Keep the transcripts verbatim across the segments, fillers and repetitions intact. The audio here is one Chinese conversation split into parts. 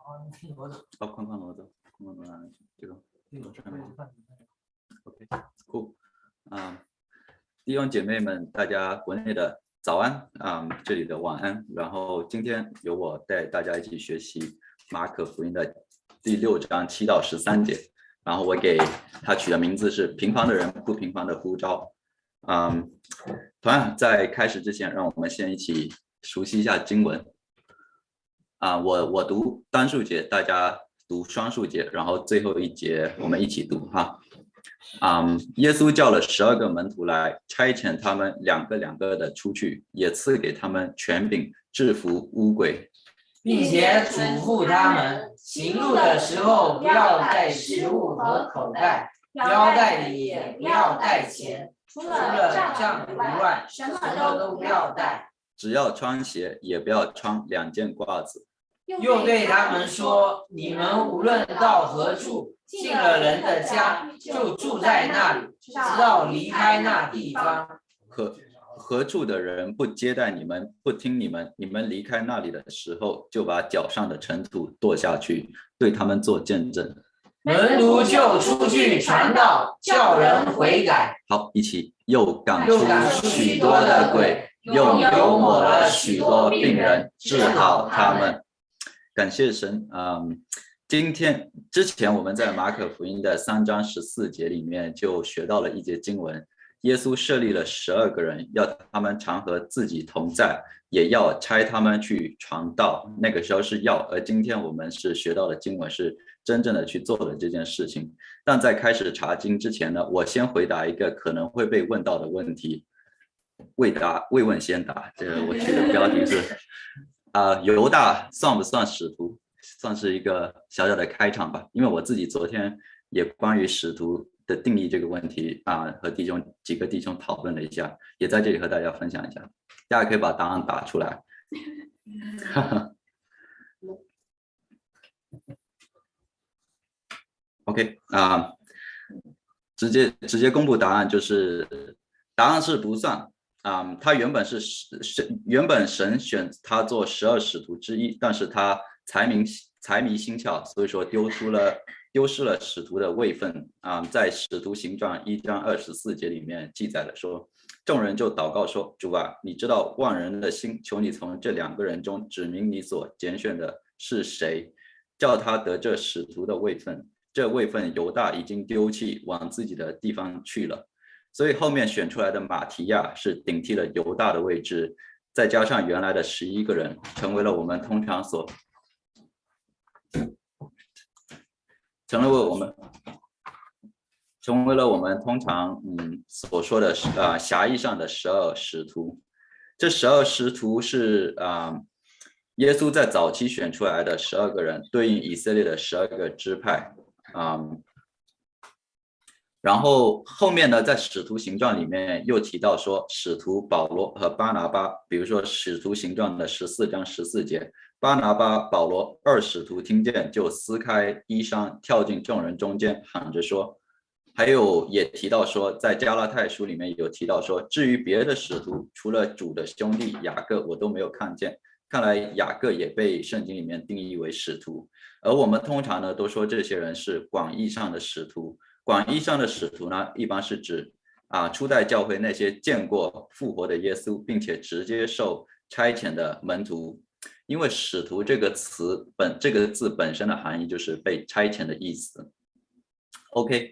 哦，框框挪走，框框挪哪里去？这个挪上面。OK， cool。啊、嗯，弟兄姐妹们，大家国内的早安啊、嗯，这里的晚安。然后今天由我带大家一起学习马可福音的第六章七到十三节。然后我给他取的名字是平凡的人不平凡的呼召。嗯，同样在开始之前，让我们先一起熟悉一下经文。啊，我我读单数节，大家读双数节，然后最后一节我们一起读哈。嗯，耶稣叫了十二个门徒来，差遣他们两个两个的出去，也赐给他们权柄制服污鬼， 并且嘱咐他们行路的时候不要带食物和口袋，腰带里也不要带钱，除了杖以外，什么都不要带。 只要穿鞋，也不要穿两件褂子。 又对他们说：你们无论到何处，进了人的家，就住在那里，直到离开那地方。 何何处的人不接待你们，不听你们，你们离开那里的时候，就把脚上的尘土跺下去，对他们做见证。 门徒就出去传道，叫人悔改。 好，一起又赶出许多的鬼，用油抹了许多病人，治好他们。感谢神。嗯，今天之前我们在马可福音的三章十四节里面就学到了一节经文，耶稣设立了十二个人，要他们常和自己同在，也要差他们去传道。那个时候是要，而今天我们是学到的经文是真正的去做的这件事情。但在开始查经之前呢，我先回答一个可能会被问到的问题，未答未问先答。这个我取的标题是啊、呃，犹大算不算使徒？算是一个小小的开场吧，因为我自己昨天也关于使徒的定义这个问题啊、呃，和弟兄几个弟兄讨论了一下，也在这里和大家分享一下。大家可以把答案打出来。OK 啊、呃，直接直接公布答案，就是答案是不算。啊、嗯，他原本是神，原本神选他做十二使徒之一，但是他财迷财迷心窍，所以说丢出了丢失了使徒的位分啊、嗯。在使徒行传一章二十四节里面记载了说，众人就祷告说：主啊，你知道万人的心，求你从这两个人中指明你所拣选的是谁，叫他得这使徒的位分。这位分犹大已经丢弃，往自己的地方去了。所以后面选出来的马提亚是顶替了犹大的位置，再加上原来的十一个人，成为了我们通常所成为了我们成为了我们通常嗯所说的啊、呃、狭义上的十二使徒。这十二使徒是啊、呃、耶稣在早期选出来的十二个人，对应以色列的十二个支派啊。呃然后后面呢，在使徒行传里面又提到说，使徒保罗和巴拿巴，比如说使徒行传的十四章十四节，巴拿巴、保罗二使徒听见，就撕开衣裳，跳进众人中间，喊着说。还有也提到说，在加拉太书里面有提到说，至于别的使徒，除了主的兄弟雅各，我都没有看见。看来雅各也被圣经里面定义为使徒，而我们通常呢都说这些人是广义上的使徒。广义上的使徒呢，一般是指啊初代教会那些见过复活的耶稣，并且直接受差遣的门徒。因为使徒这个词本这个字本身的含义就是被差遣的意思。OK，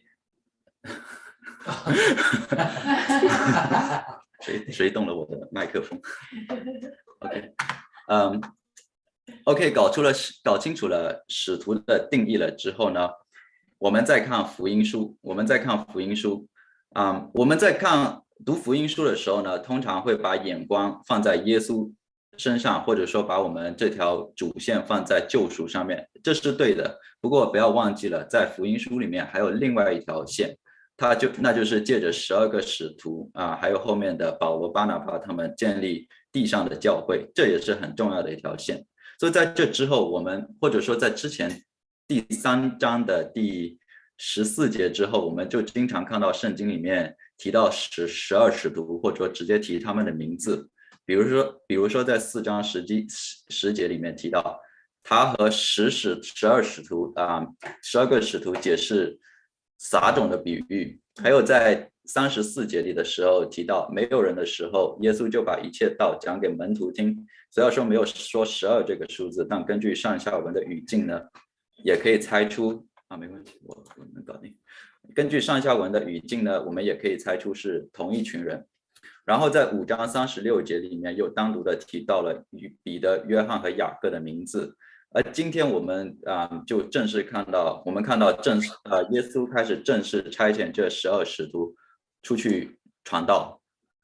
谁谁动了我的麦克风 ？OK， 嗯 ，OK， 搞出了搞清楚了使徒的定义了之后呢？我们再看福音书，我们再看福音书，啊、嗯，我们在看读福音书的时候呢，通常会把眼光放在耶稣身上，或者说把我们这条主线放在救赎上面，这是对的。不过不要忘记了，在福音书里面还有另外一条线，它就那就是借着十二个使徒啊，还有后面的保罗、巴拿巴他们建立地上的教会，这也是很重要的一条线。所以在这之后，我们或者说在之前。第三章的第十四节之后，我们就经常看到圣经里面提到十十二使徒，或者说直接提他们的名字。比如说，比如说在四章十节十节里面提到， 他和十使十二使徒啊，十二个使徒解释撒种的比喻，还有在三十四节里的时候提到没有人的时候，耶稣就把一切道讲给门徒听。虽然说没有说十二这个数字，但根据上下文的语境呢，也可以猜出啊，没问题，我我能搞定。根据上下文的语境呢，我们也可以猜出是同一群人。然后在五章三十六节里面又单独的提到了彼得、约翰和雅各的名字。而今天我们啊、呃、就正式看到，我们看到正式呃耶稣开始正式差遣这十二使徒出去传道，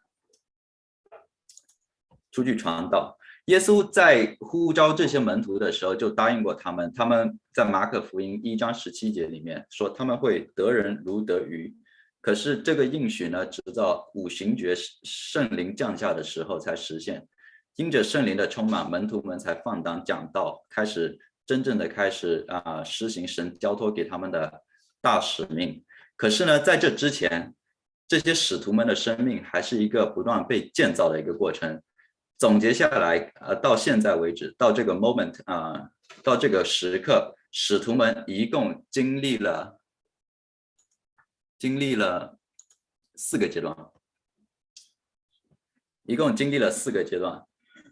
出去传道。耶稣在呼召这些门徒的时候就答应过他们，他们在马可福音一章十七节里面说他们会得人如得鱼。可是这个应许呢，直到五旬节圣灵降下的时候才实现。因着圣灵的充满，门徒们才放胆讲道，开始真正的开始啊、呃、实行神交托给他们的大使命。可是呢，在这之前，这些使徒们的生命还是一个不断被建造的一个过程。总结下来，呃，到现在为止，到这个 moment 啊、呃，到这个时刻，使徒们一共经历了经历了四个阶段，一共经历了四个阶段。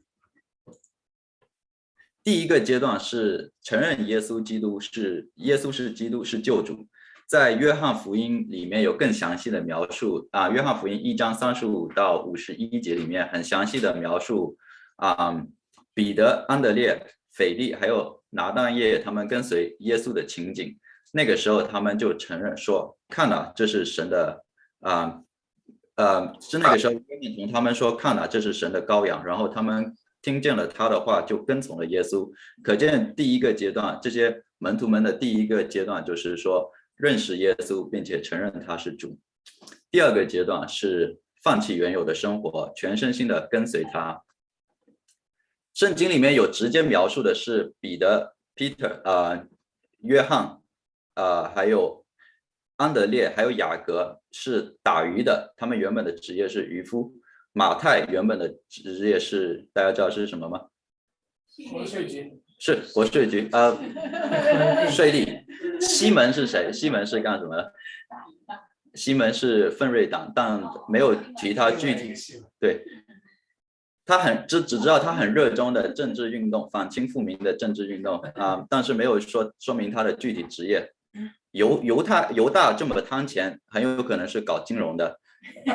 第一个阶段是承认耶稣基督是耶稣是基督是救主，在约翰福音里面有更详细的描述啊，约翰福音一章三十五到五十一节里面很详细的描述啊，彼得、安德烈、腓力还有拿但业他们跟随耶稣的情景。那个时候他们就承认说，看了，这是神的啊呃是那个时候从他们说，看了，这是神的羔羊，然后他们听见了他的话，就跟从了耶稣。可见第一个阶段，这些门徒们的第一个阶段就是说认识耶稣，并且承认他是主。第二个阶段是放弃原有的生活，全身心的跟随他。圣经里面有直接描述的是彼得 Peter 呃约翰呃还有安德烈还有雅各是打鱼的，他们原本的职业是渔夫。马太原本的职业是大家知道是什么吗？ 国税局。 是国税局呃税吏。西门是谁？西门是干什么的？西门是奋锐党，但没有提他具体。对，他很只只知道他很热衷的政治运动，反清复明的政治运动啊、呃，但是没有说说明他的具体职业。犹犹太犹大这么贪钱，很有可能是搞金融的。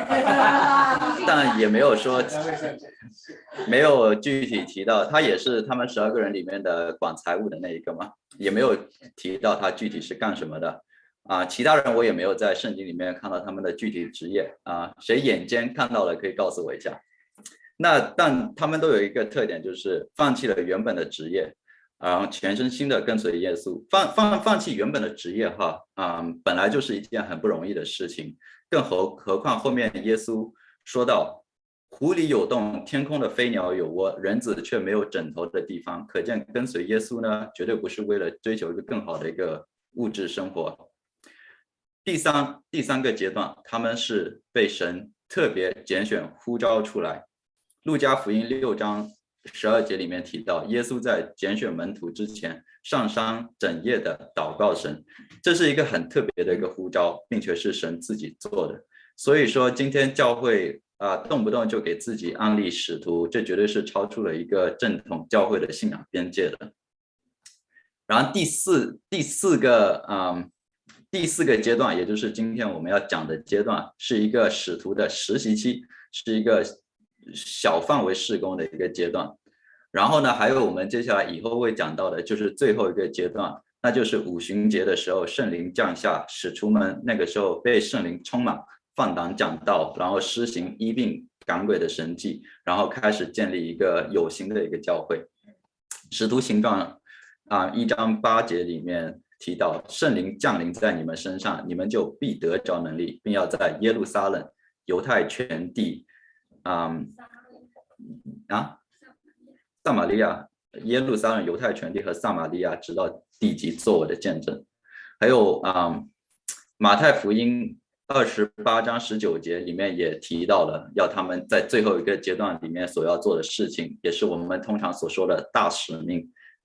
但也没有说，没有具体提到，他也是他们十二个人里面的管财务的那一个嘛，也没有提到他具体是干什么的啊。其他人我也没有在圣经里面看到他们的具体职业啊，谁眼尖看到了可以告诉我一下。那但他们都有一个特点，就是放弃了原本的职业，然后全身心的跟随耶稣。放放放弃原本的职业哈啊、嗯，本来就是一件很不容易的事情。更何何况后面耶稣说到，湖里有洞，天空的飞鸟有窝，人子却没有枕头的地方。可见跟随耶稣呢，绝对不是为了追求一个更好的一个物质生活。第三第三个阶段，他们是被神特别拣选呼召出来。路加福音六章十二节里面提到，耶稣在拣选门徒之前上山整夜的祷告神，这是一个很特别的一个呼召，并且是神自己做的。所以说今天教会啊、呃，动不动就给自己安立使徒，这绝对是超出了一个正统教会的信仰边界的。然后第四第四个嗯第四个阶段，也就是今天我们要讲的阶段，是一个使徒的实习期，是一个小范围事工的一个阶段。然后呢，还有我们接下来以后会讲到的，就是最后一个阶段，那就是五旬节的时候，圣灵降下，使徒们那个时候被圣灵充满，放胆讲道，然后施行医病赶鬼的神迹，然后开始建立一个有形的一个教会。使徒行传啊一章八节里面提到，圣灵降临在你们身上，你们就必得着能力，并要在耶路撒冷、犹太全地，嗯啊。撒玛利亚、耶路撒冷、犹太全地和撒玛利亚，直到地极做我的见证。还有啊、嗯，马太福音二十八章十九节里面也提到了，要他们在最后一个阶段里面所要做的事情，也是我们通常所说的大使命，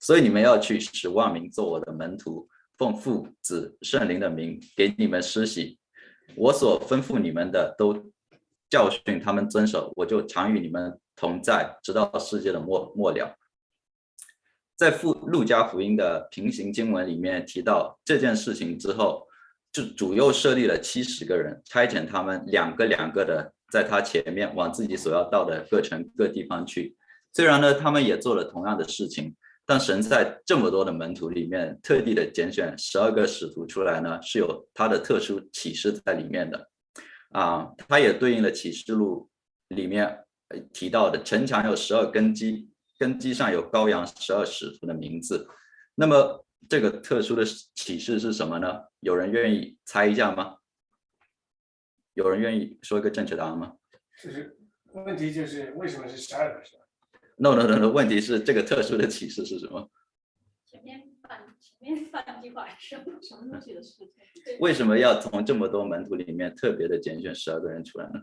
所以你们要去，使万民做我的门徒，奉父子圣灵的名给你们施洗，我所吩咐你们的都教训他们遵守，我就常与你们同在，直到世界的末末了。在路加福音的平行经文里面提到这件事情之后，就主又设立了七十个人，差遣他们两个两个的在他前面往自己所要到的各城各地方去。虽然呢，他们也做了同样的事情，但神在这么多的门徒里面特地的拣选十二个使徒出来呢，是有他的特殊启示在里面的啊。他也对应了启示录里面提到的城墙有十二根基，根基上有羔羊十二使徒的名字。那么这个特殊的启示是什么呢？有人愿意猜一下吗？有人愿意说一个正确答案吗？ 就是问题就是为什么是十二个是吧 ？No No No No， 问题是这个特殊的启示是什么？ 前面放前面放一句话什么什么东西的事情？ 为什么要从这么多门徒里面特别的拣选十二个人出来呢？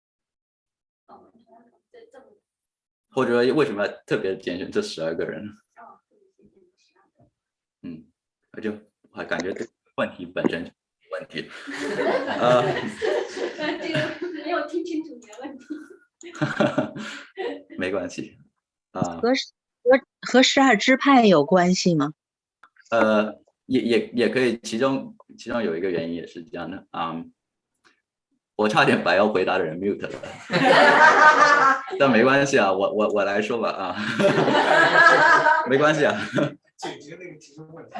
或者说为什么要特别拣选这十二个人呢？嗯，我就我感觉这个问题本身就有问题。呃， 这个没有听清楚你的问题。 没关系啊。 和和和十二支派有关系吗？ 呃，也也也可以，其中其中有一个原因也是这样的啊、嗯。我差点把要回答的人 mute 了，但没关系啊，我我我来说吧啊，没关系啊。 解决那个提出问题。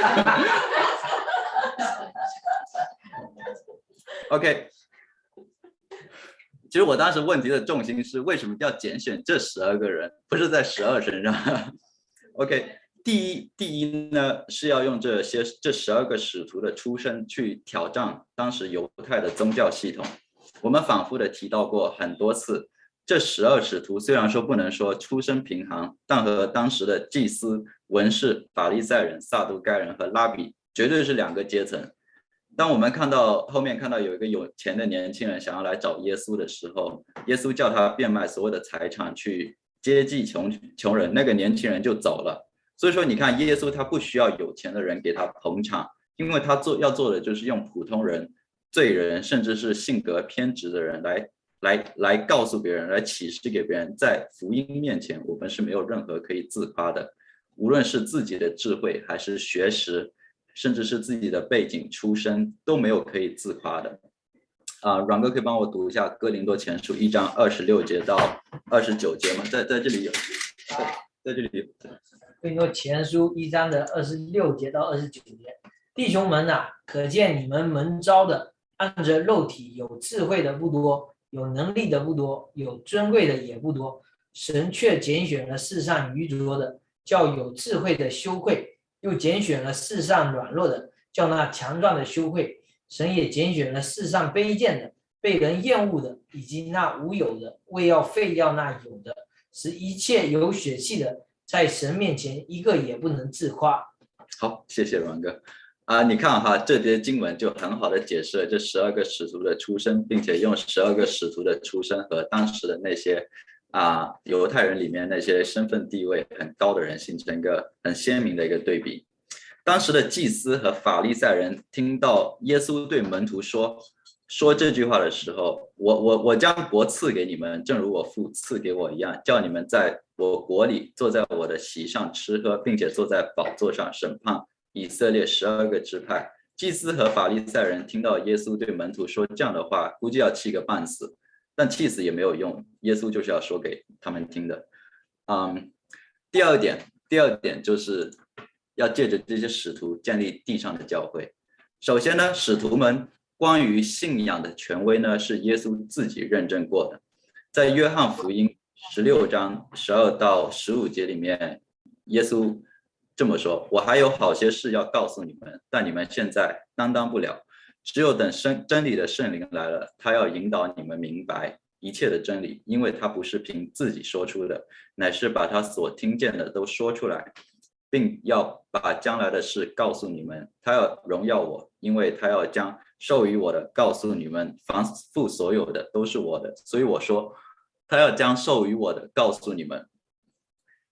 OK， 其实我当时问题的重心是为什么要拣选这十二个人，不是在十二身上。OK， 第一第一呢是要用这些这十二个使徒的出身去挑战当时犹太的宗教系统。我们反复的提到过很多次。这十二使徒虽然说不能说出身贫寒，但和当时的祭司、文士、法利赛人、撒都该人和拉比绝对是两个阶层。当我们看到后面看到有一个有钱的年轻人想要来找耶稣的时候，耶稣叫他变卖所有的财产去接济穷穷人，那个年轻人就走了。所以说你看耶稣他不需要有钱的人给他捧场，因为他做要做的就是用普通人、罪人甚至是性格偏执的人来来来告诉别人，来启示给别人，在福音面前我们是没有任何可以自夸的，无论是自己的智慧还是学识，甚至是自己的背景出身都没有可以自夸的啊。阮哥可以帮我读一下哥林多前书一章二十六节到二十九节吗？在在这里有，在在这里有。 哥林多前书一章的二十六节到二十九节，弟兄们啊，可见你们蒙召的，按着肉体有智慧的不多，有能力的不多，有尊贵的也不多，神却拣选了世上愚拙的，叫有智慧的羞愧，又拣选了世上软弱的，叫那强壮的羞愧。神也拣选了世上卑贱的，被人厌恶的，以及那无有的，为要废掉那有的，使一切有血气的，在神面前一个也不能自夸。 好，谢谢阮哥。啊，你看哈，这节经文就很好的解释了这十二个使徒的出身，并且用十二个使徒的出身和当时的那些啊犹太人里面那些身份地位很高的人形成一个很鲜明的一个对比。当时的祭司和法利赛人听到耶稣对门徒说说这句话的时候，我我我将国赐给你们，正如我父赐给我一样，叫你们在我国里坐在我的席上吃喝，并且坐在宝座上审判以色列十二个支派。祭司和法利赛人听到耶稣对门徒说这样的话，估计要气个半死，但气死也没有用，耶稣就是要说给他们听的。嗯，第二点，第二点就是要借着这些使徒建立地上的教会。首先呢，使徒们关于信仰的权威呢，是耶稣自己认证过的。在约翰福音十六章十二到十五节里面，耶稣这么说：我还有好些事要告诉你们，但你们现在担当不了。只有等真理的圣灵来了，他要引导你们明白一切的真理，因为他不是凭自己说出的，乃是把他所听见的都说出来，并要把将来的事告诉你们。他要荣耀我，因为他要将授予我的告诉你们，凡父所有的都是我的，所以我说他要将授予我的告诉你们。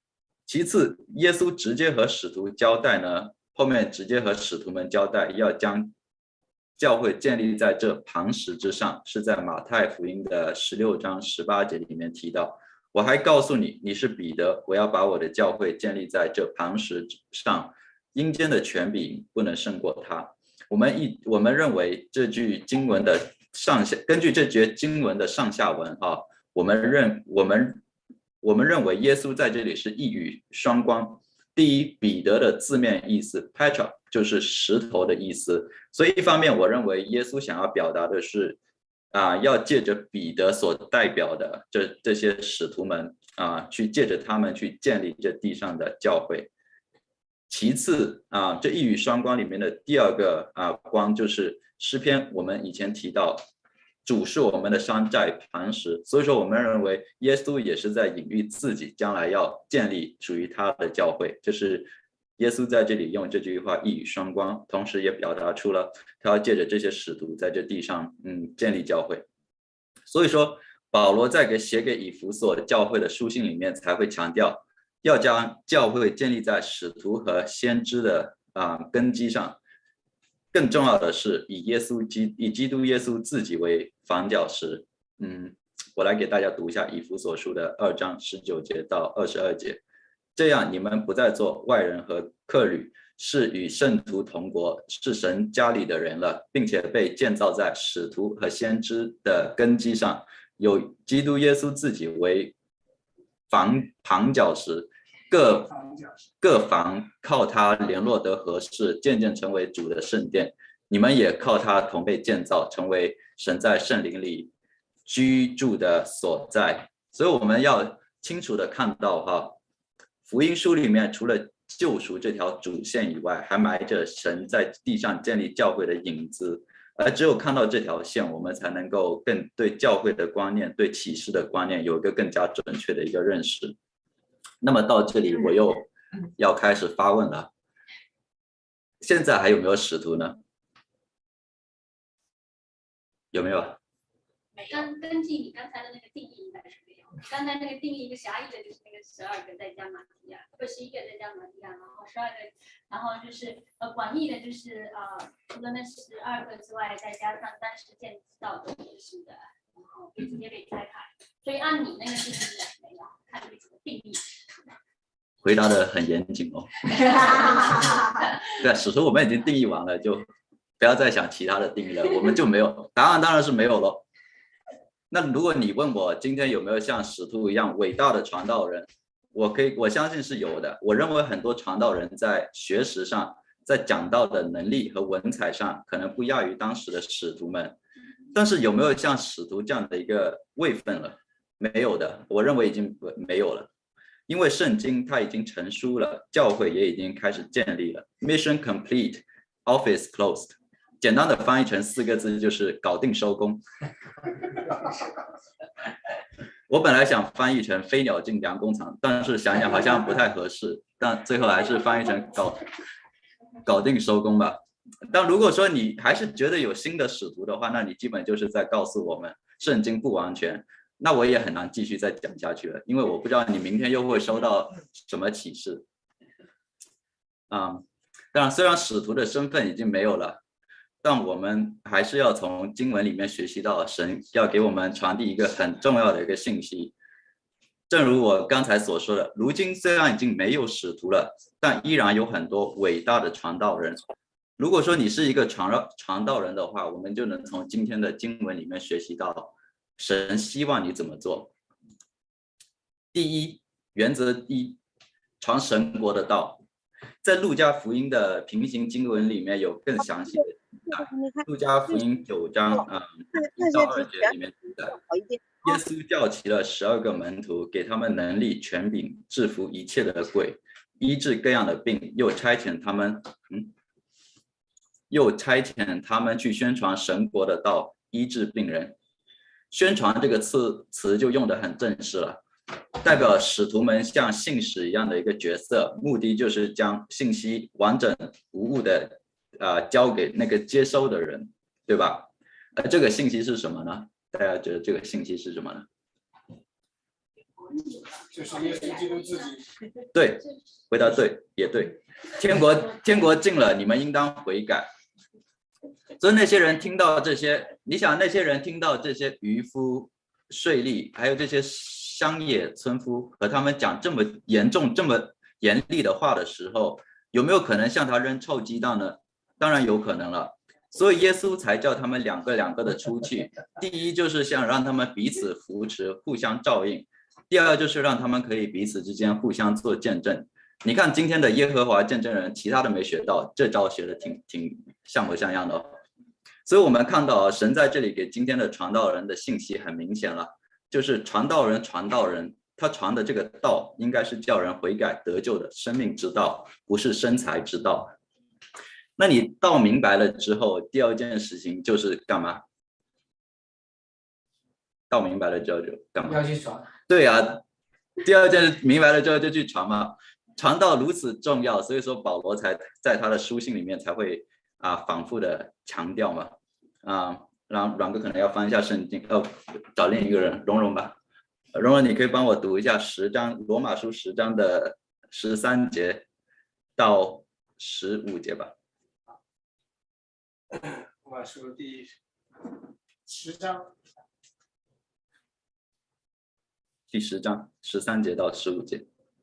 其次，耶稣直接和使徒交代呢，后面直接和使徒们交代要将教会建立在这磐石之上，是在马太福音的十六章十八节里面提到。我还告诉你，你是彼得，我要把我的教会建立在这磐石上，阴间的权柄不能胜过他。我们一我们认为这句经文的上下，根据这节经文的上下文啊，我们认我们我们认为耶稣在这里是一语双关。第一，彼得的字面意思 Petra 就是石头的意思，所以一方面我认为耶稣想要表达的是啊，要借着彼得所代表的这这些使徒们啊，去借着他们去建立这地上的教会。其次啊，这一语双关里面的第二个啊光就是诗篇，我们以前提到主是我们的山寨磐石，所以说我们认为耶稣也是在隐喻自己将来要建立属于他的教会，就是耶稣在这里用这句话一语双关，同时也表达出了他要借着这些使徒在这地上嗯建立教会。所以说保罗在给写给以弗所教会的书信里面才会强调要将教会建立在使徒和先知的啊、呃、根基上，更重要的是以耶稣基以基督耶稣自己为房角石。嗯，我来给大家读一下以弗所书的二章十九节到二十二节。这样你们不再做外人和客旅，是与圣徒同国，是神家里的人了，并且被建造在使徒和先知的根基上，有基督耶稣自己为房旁角石，各各房靠他联络得合适，渐渐成为主的圣殿。你们也靠他同被建造，成为神在圣灵里居住的所在。所以我们要清楚的看到哈，福音书里面除了救赎这条主线以外，还埋着神在地上建立教会的影子。而只有看到这条线，我们才能够更对教会的观念、对启示的观念有一个更加准确的一个认识。那么到这里，我又要开始发问了：现在还有没有使徒呢？有没有？ 根根据你刚才的那个定义，应该是没有。刚才那个定义一个狭义的，就是那个十二个再加马提亚，不是一个再加马提亚，然后十二个，然后就是呃广义的，就是呃除了那十二个之外，再加上当时建造的也是的，然后就直接被拆开。所以按你那个定义没有，看你怎么定义。 回答的很严谨哦。对，使徒我们已经定义完了，就不要再想其他的定义了，我们就没有答案，当然是没有了。那如果你问我今天有没有像使徒一样伟大的传道人，我可以我相信是有的。我认为很多传道人在学识上，在讲道的能力和文采上可能不亚于当时的使徒们，但是有没有像使徒这样的一个位分了？没有的，我认为已经没有了。因为圣经它已经成书了，教会也已经开始建立了。 Mission complete, office closed， 简单的翻译成四个字就是搞定收工。我本来想翻译成飞鸟尽，良工厂，但是想想好像不太合适，但最后还是翻译成搞搞定收工吧。但如果说你还是觉得有新的使徒的话，那你基本就是在告诉我们圣经不完全，那我也很难继续再讲下去了，因为我不知道你明天又会收到什么启示。嗯，当然虽然使徒的身份已经没有了，但我们还是要从经文里面学习到神要给我们传递一个很重要的一个信息。正如我刚才所说的，如今虽然已经没有使徒了，但依然有很多伟大的传道人。如果说你是一个传传道人的话，我们就能从今天的经文里面学习到神希望你怎么做。第一，原则一，传神国的道。在路加福音的平行经文里面有更详细的记载。路加福音九章啊一到二节里面记载，耶稣叫齐了十二个门徒，给他们能力、权柄，制服一切的鬼，医治各样的病，又差遣他们，嗯，又差遣他们去宣传神国的道，医治病人。宣传这个词词就用得很正式了，代表使徒们像信使一样的一个角色，目的就是将信息完整无误的呃交给那个接收的人，对吧？而这个信息是什么呢？大家觉得这个信息是什么呢？ 就是耶稣基督自己。 对，回答对，也对。天国天国近了，你们应当悔改。所以那些人听到这些，你想那些人听到这些渔夫、税吏，还有这些乡野村夫和他们讲这么严重、这么严厉的话的时候，有没有可能向他扔臭鸡蛋呢？当然有可能了。所以耶稣才叫他们两个两个的出去。第一就是想让他们彼此扶持，互相照应；第二就是让他们可以彼此之间互相做见证。你看今天的耶和华见证人，其他的没学到，这招学的挺挺像模像样的哦。所以我们看到神在这里给今天的传道人的信息很明显了，就是传道人传道人他传的这个道应该是叫人悔改得救的生命之道，不是生财之道。那你道明白了之后，第二件事情就是干嘛？道明白了之后就干嘛？ 要去传。 对啊，第二件明白了之后就去传嘛。传道如此重要，所以说保罗才在他的书信里面才会啊反复的强调嘛。啊，让阮哥可能要翻一下圣经，哦，找另一个人，蓉蓉吧。蓉蓉，你可以帮我读一下十章罗马书十章的十三节到十五节吧。 罗马书第十章， 第十章十三节到十五节。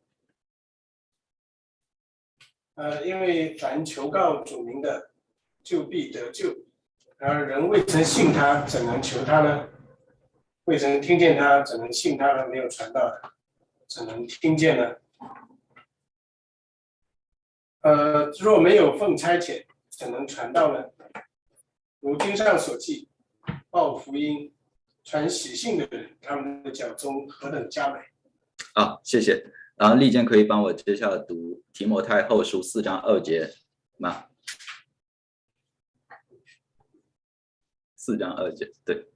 呃，因为凡求告主名的，就必得救；然而人未曾信他，怎能求他呢？未曾听见他，怎能信他呢？没有传道的，怎能听见呢？呃，若没有奉差遣，怎能传道呢？如经上所记，报福音、传喜信的人，他们的脚中何等佳美！ 啊，谢谢。然后利剑可以帮我接下来读提摩太后书四章二节吗？四章二节，对。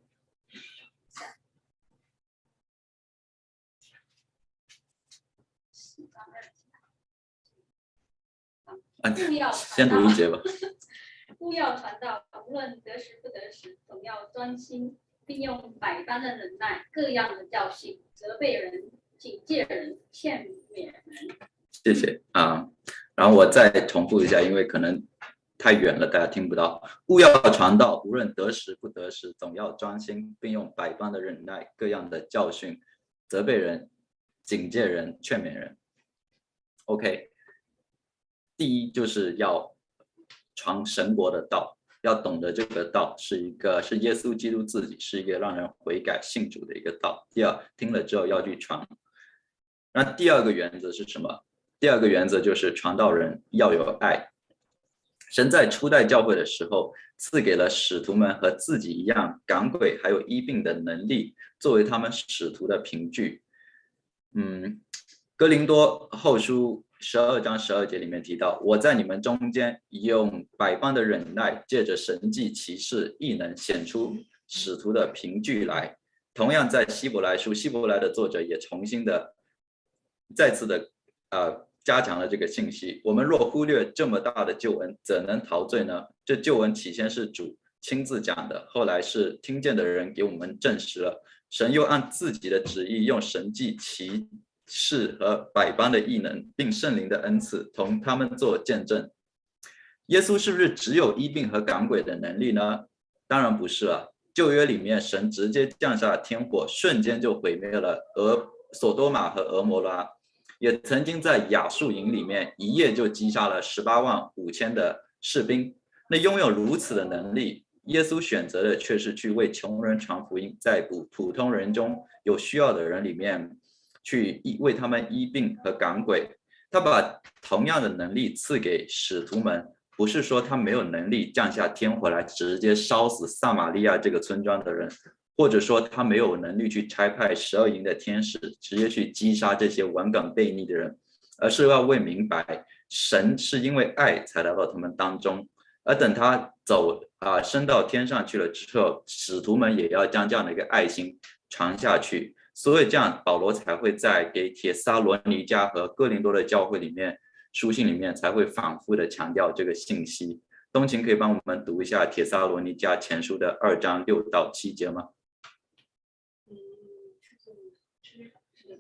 啊，先读一节吧。 务要传道，无论得时不得时，总要专心，并用百般的忍耐，各样的教训，责备人、警戒人、劝勉人。 谢谢啊，然后我再重复一下，因为可能太远了，大家听不到。务要传道，无论得时不得时，总要专心，并用百般的忍耐，各样的教训，责备人、警戒人、劝勉人。OK， 第一就是要传神国的道，要懂得这个道是一个是耶稣基督自己是一个让人悔改信主的一个道。第二，听了之后要去传。那第二个原则是什么？第二个原则就是传道人要有爱。神在初代教会的时候，赐给了使徒们和自己一样赶鬼还有医病的能力，作为他们使徒的凭据。嗯，哥林多后书十二章十二节里面提到，我在你们中间用百般的忍耐，借着神迹奇事异能显出使徒的凭据来。同样在希伯来书，希伯来的作者也重新的再次的呃加强了这个信息。我们若忽略这么大的救恩，怎能陶醉呢？这救恩起先是主亲自讲的，后来是听见的人给我们证实了。神又按自己的旨意，用神迹奇事和百般的异能，并圣灵的恩赐，同他们做见证。耶稣是不是只有医病和赶鬼的能力呢？当然不是了。旧约里面，神直接降下天火，瞬间就毁灭了俄索多玛和俄摩拉。也曾经在亚述营里面一夜就击杀了十八万五千的士兵。那拥有如此的能力，耶稣选择的却是去为穷人传福音，在普普通人中有需要的人里面去为他们医病和赶鬼。他把同样的能力赐给使徒们，不是说他没有能力降下天火来直接烧死撒玛利亚这个村庄的人，或者说他没有能力去差派十二营的天使直接去击杀这些顽梗悖逆的人，而是要为明白神是因为爱才来到他们当中。而等他走啊、呃、升到天上去了之后，使徒们也要将这样的一个爱心传下去。所以这样保罗才会在给帖撒罗尼迦和哥林多的教会里面书信里面才会反复的强调这个信息。东晴可以帮我们读一下帖撒罗尼迦前书的二章六到七节吗？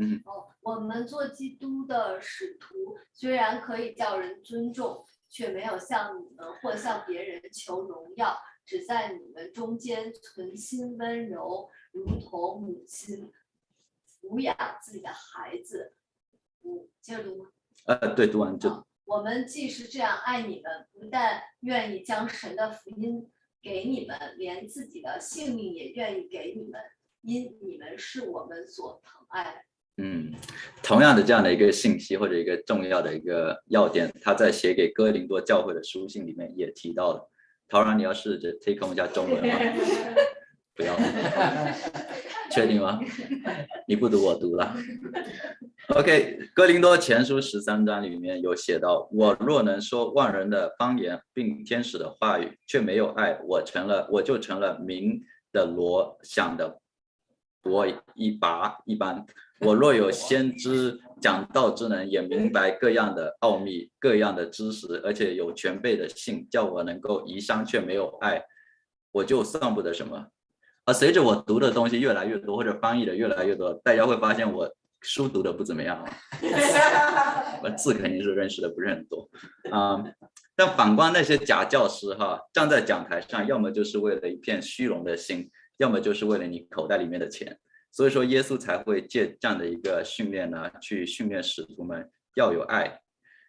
嗯， 哦，我们做基督的使徒，虽然可以叫人尊重，却没有向你们或向别人求荣耀，只在你们中间存心温柔，如同母亲抚养自己的孩子。嗯，接着读。 呃，对，读完就。 哦，我们既是这样爱你们，不但愿意将神的福音给你们，连自己的性命也愿意给你们，因你们是我们所疼爱的。 嗯，同样的这样的一个信息或者一个重要的一个要点，他在写给哥林多教会的书信里面也提到了。陶然，你要试着 take on 一下中文吗？不要，确定吗？你不读我读了。OK， 哥林多前书十三章里面有写到，我若能说万人的方言并天使的话语，却没有爱，我成了我就成了鸣的锣响的钹一拔一般。我若有先知讲道之能，也明白各样的奥秘各样的知识，而且有全备的信，叫我能够移山却没有爱，我就算不得什么。而随着我读的东西越来越多，或者翻译的越来越多，大家会发现我书读的不怎么样，我字肯定是认识的不是很多啊、嗯。但反观那些假教师哈，站在讲台上，要么就是为了一片虚荣的心，要么就是为了你口袋里面的钱。所以说耶稣才会借这样的一个训练呢，去训练使徒们要有爱。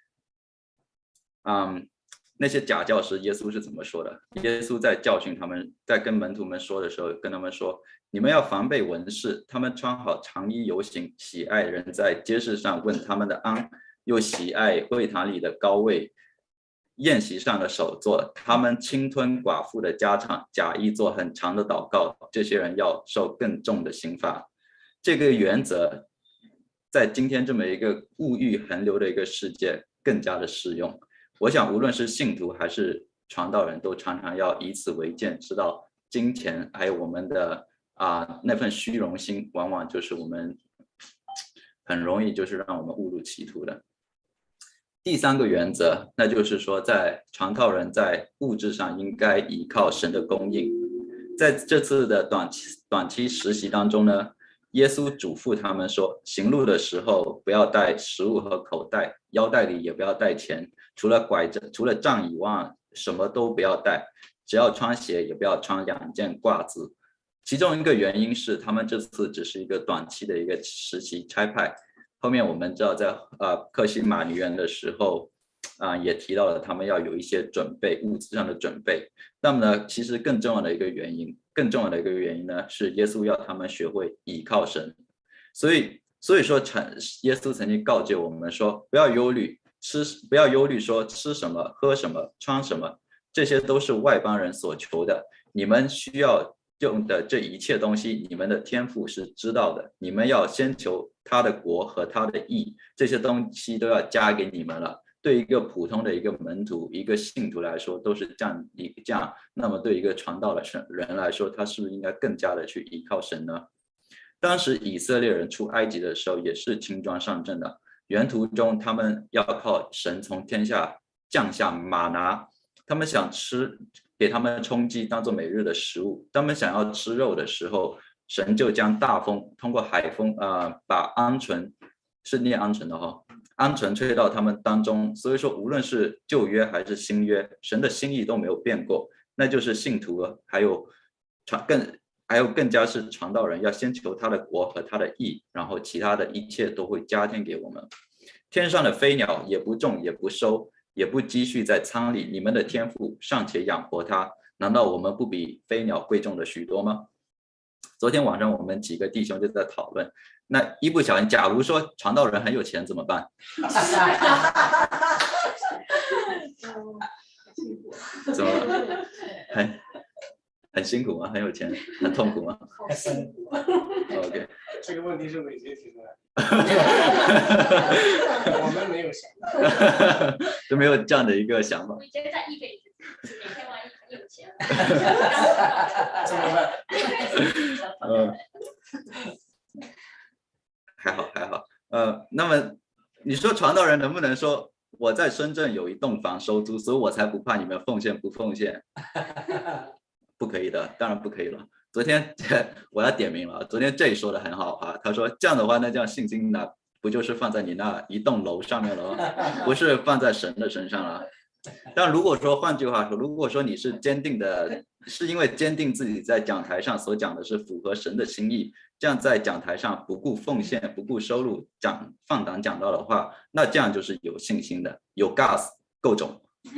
嗯，那些假教师，耶稣是怎么说的？耶稣在教训他们，在跟门徒们说的时候，跟他们说：你们要防备文士，他们穿好长衣游行，喜爱人在街市上问他们的安，又喜爱会堂里的高位，宴席上的首座，他们侵吞寡妇的家产，假意做很长的祷告，这些人要受更重的刑罚。这个原则在今天这么一个物欲横流的一个世界更加的适用。我想无论是信徒还是传道人，都常常要以此为鉴，知道金钱还有我们的啊那份虚荣心，往往就是我们很容易就是让我们误入歧途的。第三个原则，那就是说在传道人在物质上应该依靠神的供应。在这次的短期短期实习当中呢，耶稣嘱咐他们说，行路的时候不要带食物和口袋，腰带里也不要带钱，除了拐杖除了杖以外什么都不要带，只要穿鞋也不要穿两件褂子。其中一个原因是他们这次只是一个短期的一个实习差派，后面我们知道在呃克西马尼园的时候啊、呃、也提到了他们要有一些准备，物质上的准备。那么呢，其实更重要的一个原因更重要的一个原因呢，是耶稣要他们学会倚靠神。所以所以说耶稣曾经告诫我们说，不要忧虑吃不要忧虑说吃什么喝什么穿什么，这些都是外邦人所求的，你们需要用的这一切东西，你们的天父是知道的，你们要先求他的国和他的义，这些东西都要加给你们了。对一个普通的一个门徒一个信徒来说都是这样这样，那么对一个传道的人来说，他是不是应该更加的去依靠神呢？当时以色列人出埃及的时候也是轻装上阵的，沿途中他们要靠神从天下降下玛拿，他们想吃给他们充饥当做每日的食物，他们想要吃肉的时候，神就将大风通过海风、呃、把鹌鹑，是念鹌鹑的哈、哦，鹌鹑吹到他们当中。所以说无论是旧约还是新约，神的心意都没有变过，那就是信徒还有传更还有更加是传道人要先求他的国和他的义，然后其他的一切都会加添给我们。天上的飞鸟也不种也不收也不积蓄在仓里，你们的天父尚且养活它，难道我们不比飞鸟贵重的许多吗？昨天晚上我们几个弟兄就在讨论，那一不小心假如说传道人很有钱怎么办？怎么了？很很辛苦吗？很有钱很痛苦吗？ 好辛苦。 OK， 这个问题是伟杰提出来的，我们没有想到， 都没有这样的一个想法。 伟杰在一辈子，哪天万一很有钱了， 怎么办？ 嗯，还好还好。呃，那么你说传道人能不能说我在深圳有一栋房收租，所以我才不怕你们奉献不奉献？不可以的，当然不可以了。 昨天我要点名了，昨天 J 说的很好啊，他说这样的话，那这样信心呢，不就是放在你那一栋楼上面了吗？不是放在神的身上了。但如果说换句话说，如果说你是坚定的，是因为坚定自己在讲台上所讲的是符合神的心意，这样在讲台上不顾奉献、不顾收入讲放胆讲道的话，那这样就是有信心的，有 gas 够种。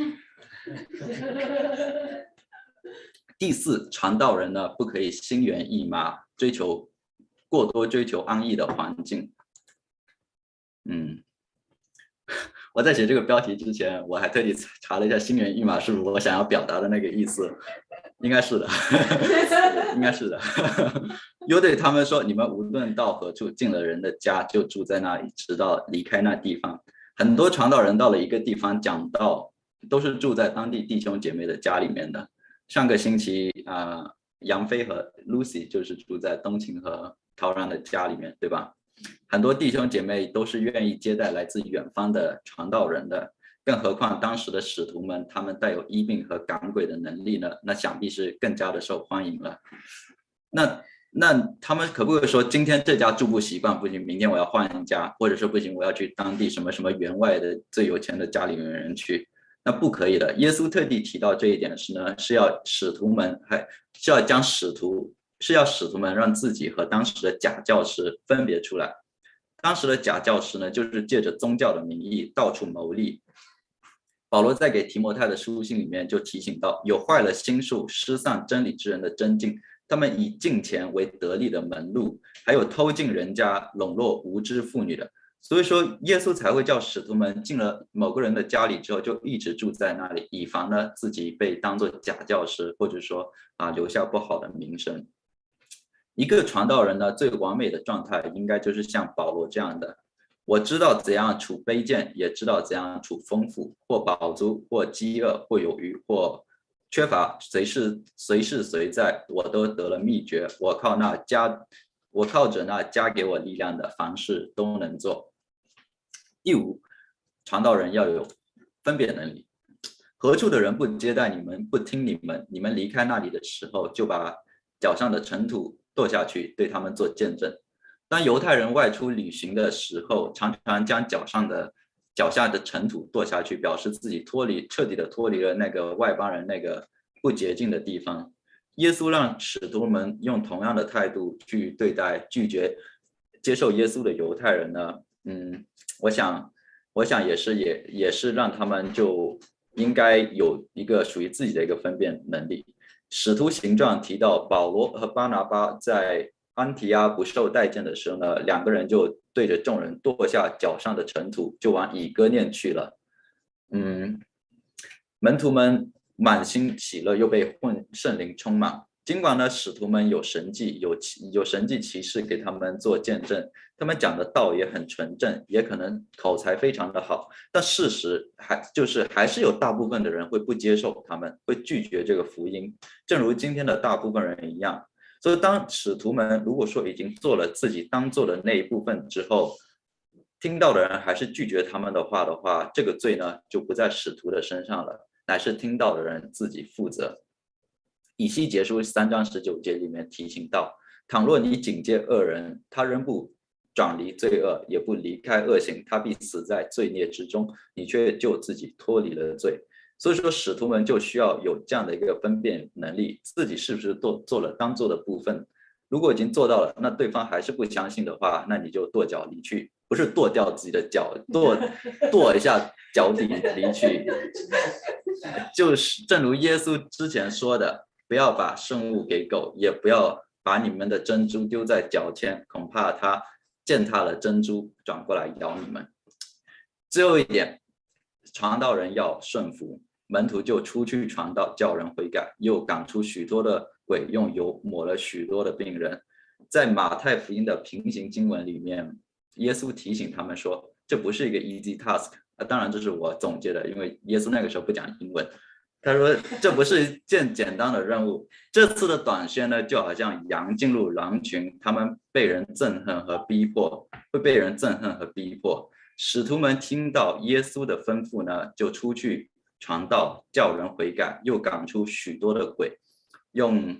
第四，传道人呢不可以心猿意马，追求过多追求安逸的环境。嗯，我在写这个标题之前，我还特地查了一下心猿意马是不是我想要表达的那个意思，应该是的，应该是的。又对他们说，你们无论到何处，进了人的家就住在那里，直到离开那地方。很多传道人到了一个地方讲道，都是住在当地弟兄姐妹的家里面的。上个星期啊、呃，杨飞和 Lucy 就是住在东晴和陶然的家里面，对吧？很多弟兄姐妹都是愿意接待来自远方的传道人的，更何况当时的使徒们，他们带有医病和赶鬼的能力呢，那想必是更加的受欢迎了。那那他们可不可以说，今天这家住不习惯，不行，明天我要换一家，或者说不行，我要去当地什么什么员外的最有钱的家里面的人去？那不可以的。耶稣特地提到这一点是呢，是要使徒们还是要将使徒是要使徒们让自己和当时的假教师分别出来。当时的假教师呢，就是借着宗教的名义到处牟利。保罗在给提摩太的书信里面就提醒到，有坏了心术、失丧真理之人的真境，他们以敬钱为得利的门路，还有偷进人家、笼络无知妇女的。所以说，耶稣才会叫使徒们进了某个人的家里之后，就一直住在那里，以防呢自己被当作假教师，或者说啊留下不好的名声。一个传道人呢，最完美的状态应该就是像保罗这样的：我知道怎样处卑贱，也知道怎样处丰富，或饱足，或饥饿，或有余，或缺乏，随时随时随在，我都得了秘诀。我靠那加，我靠着那加给我力量的，凡事都能做。第五，传道人要有分辨能力。何处的人不接待你们，不听你们，你们离开那里的时候，就把脚上的尘土跺下去，对他们做见证。当犹太人外出旅行的时候，常常将脚上的脚下的尘土跺下去，表示自己脱离彻底的脱离了那个外邦人那个不洁净的地方。耶稣让使徒们用同样的态度去对待拒绝接受耶稣的犹太人呢？嗯，我想，我想也是也也是让他们就应该有一个属于自己的一个分辨能力。使徒行传提到保罗和巴拿巴在安提阿不受待见的时候呢，两个人就对着众人跺下脚上的尘土，就往以哥念去了。嗯，门徒们满心喜乐，又被圣灵充满。尽管呢，使徒们有神迹，有有神迹奇事给他们做见证，他们讲的道也很纯正，也可能口才非常的好，但事实还就是还是有大部分的人会不接受他们，会拒绝这个福音，正如今天的大部分人一样。所以当使徒们如果说已经做了自己当做的那一部分之后，听到的人还是拒绝他们的话的话，这个罪呢就不在使徒的身上了，乃是听到的人自己负责。以西结书三章十九节里面提醒到，倘若你警戒恶人，他仍不转离罪恶，也不离开恶行，他必死在罪孽之中，你却救自己脱离了罪。所以说使徒们就需要有这样的一个分辨能力，自己是不是做做了当做的部分。如果已经做到了，那对方还是不相信的话，那你就跺脚离去，不是跺掉自己的脚，跺跺一下脚底离去。就是正如耶稣之前说的，不要把圣物给狗，也不要把你们的珍珠丢在脚前，恐怕它践踏了珍珠，转过来咬你们。最后一点，传道人要顺服，门徒就出去传道，叫人悔改，又赶出许多的鬼，用油抹了许多的病人。在马太福音的平行经文里面，耶稣提醒他们说，这不是一个 easy task。啊，当然这是我总结的，因为耶稣那个时候不讲英文。他说这不是一件简单的任务。这次的短宣呢，就好像羊进入狼群，他们被人憎恨和逼迫，会被人憎恨和逼迫。使徒们听到耶稣的吩咐呢，就出去传道，叫人悔改，又赶出许多的鬼，用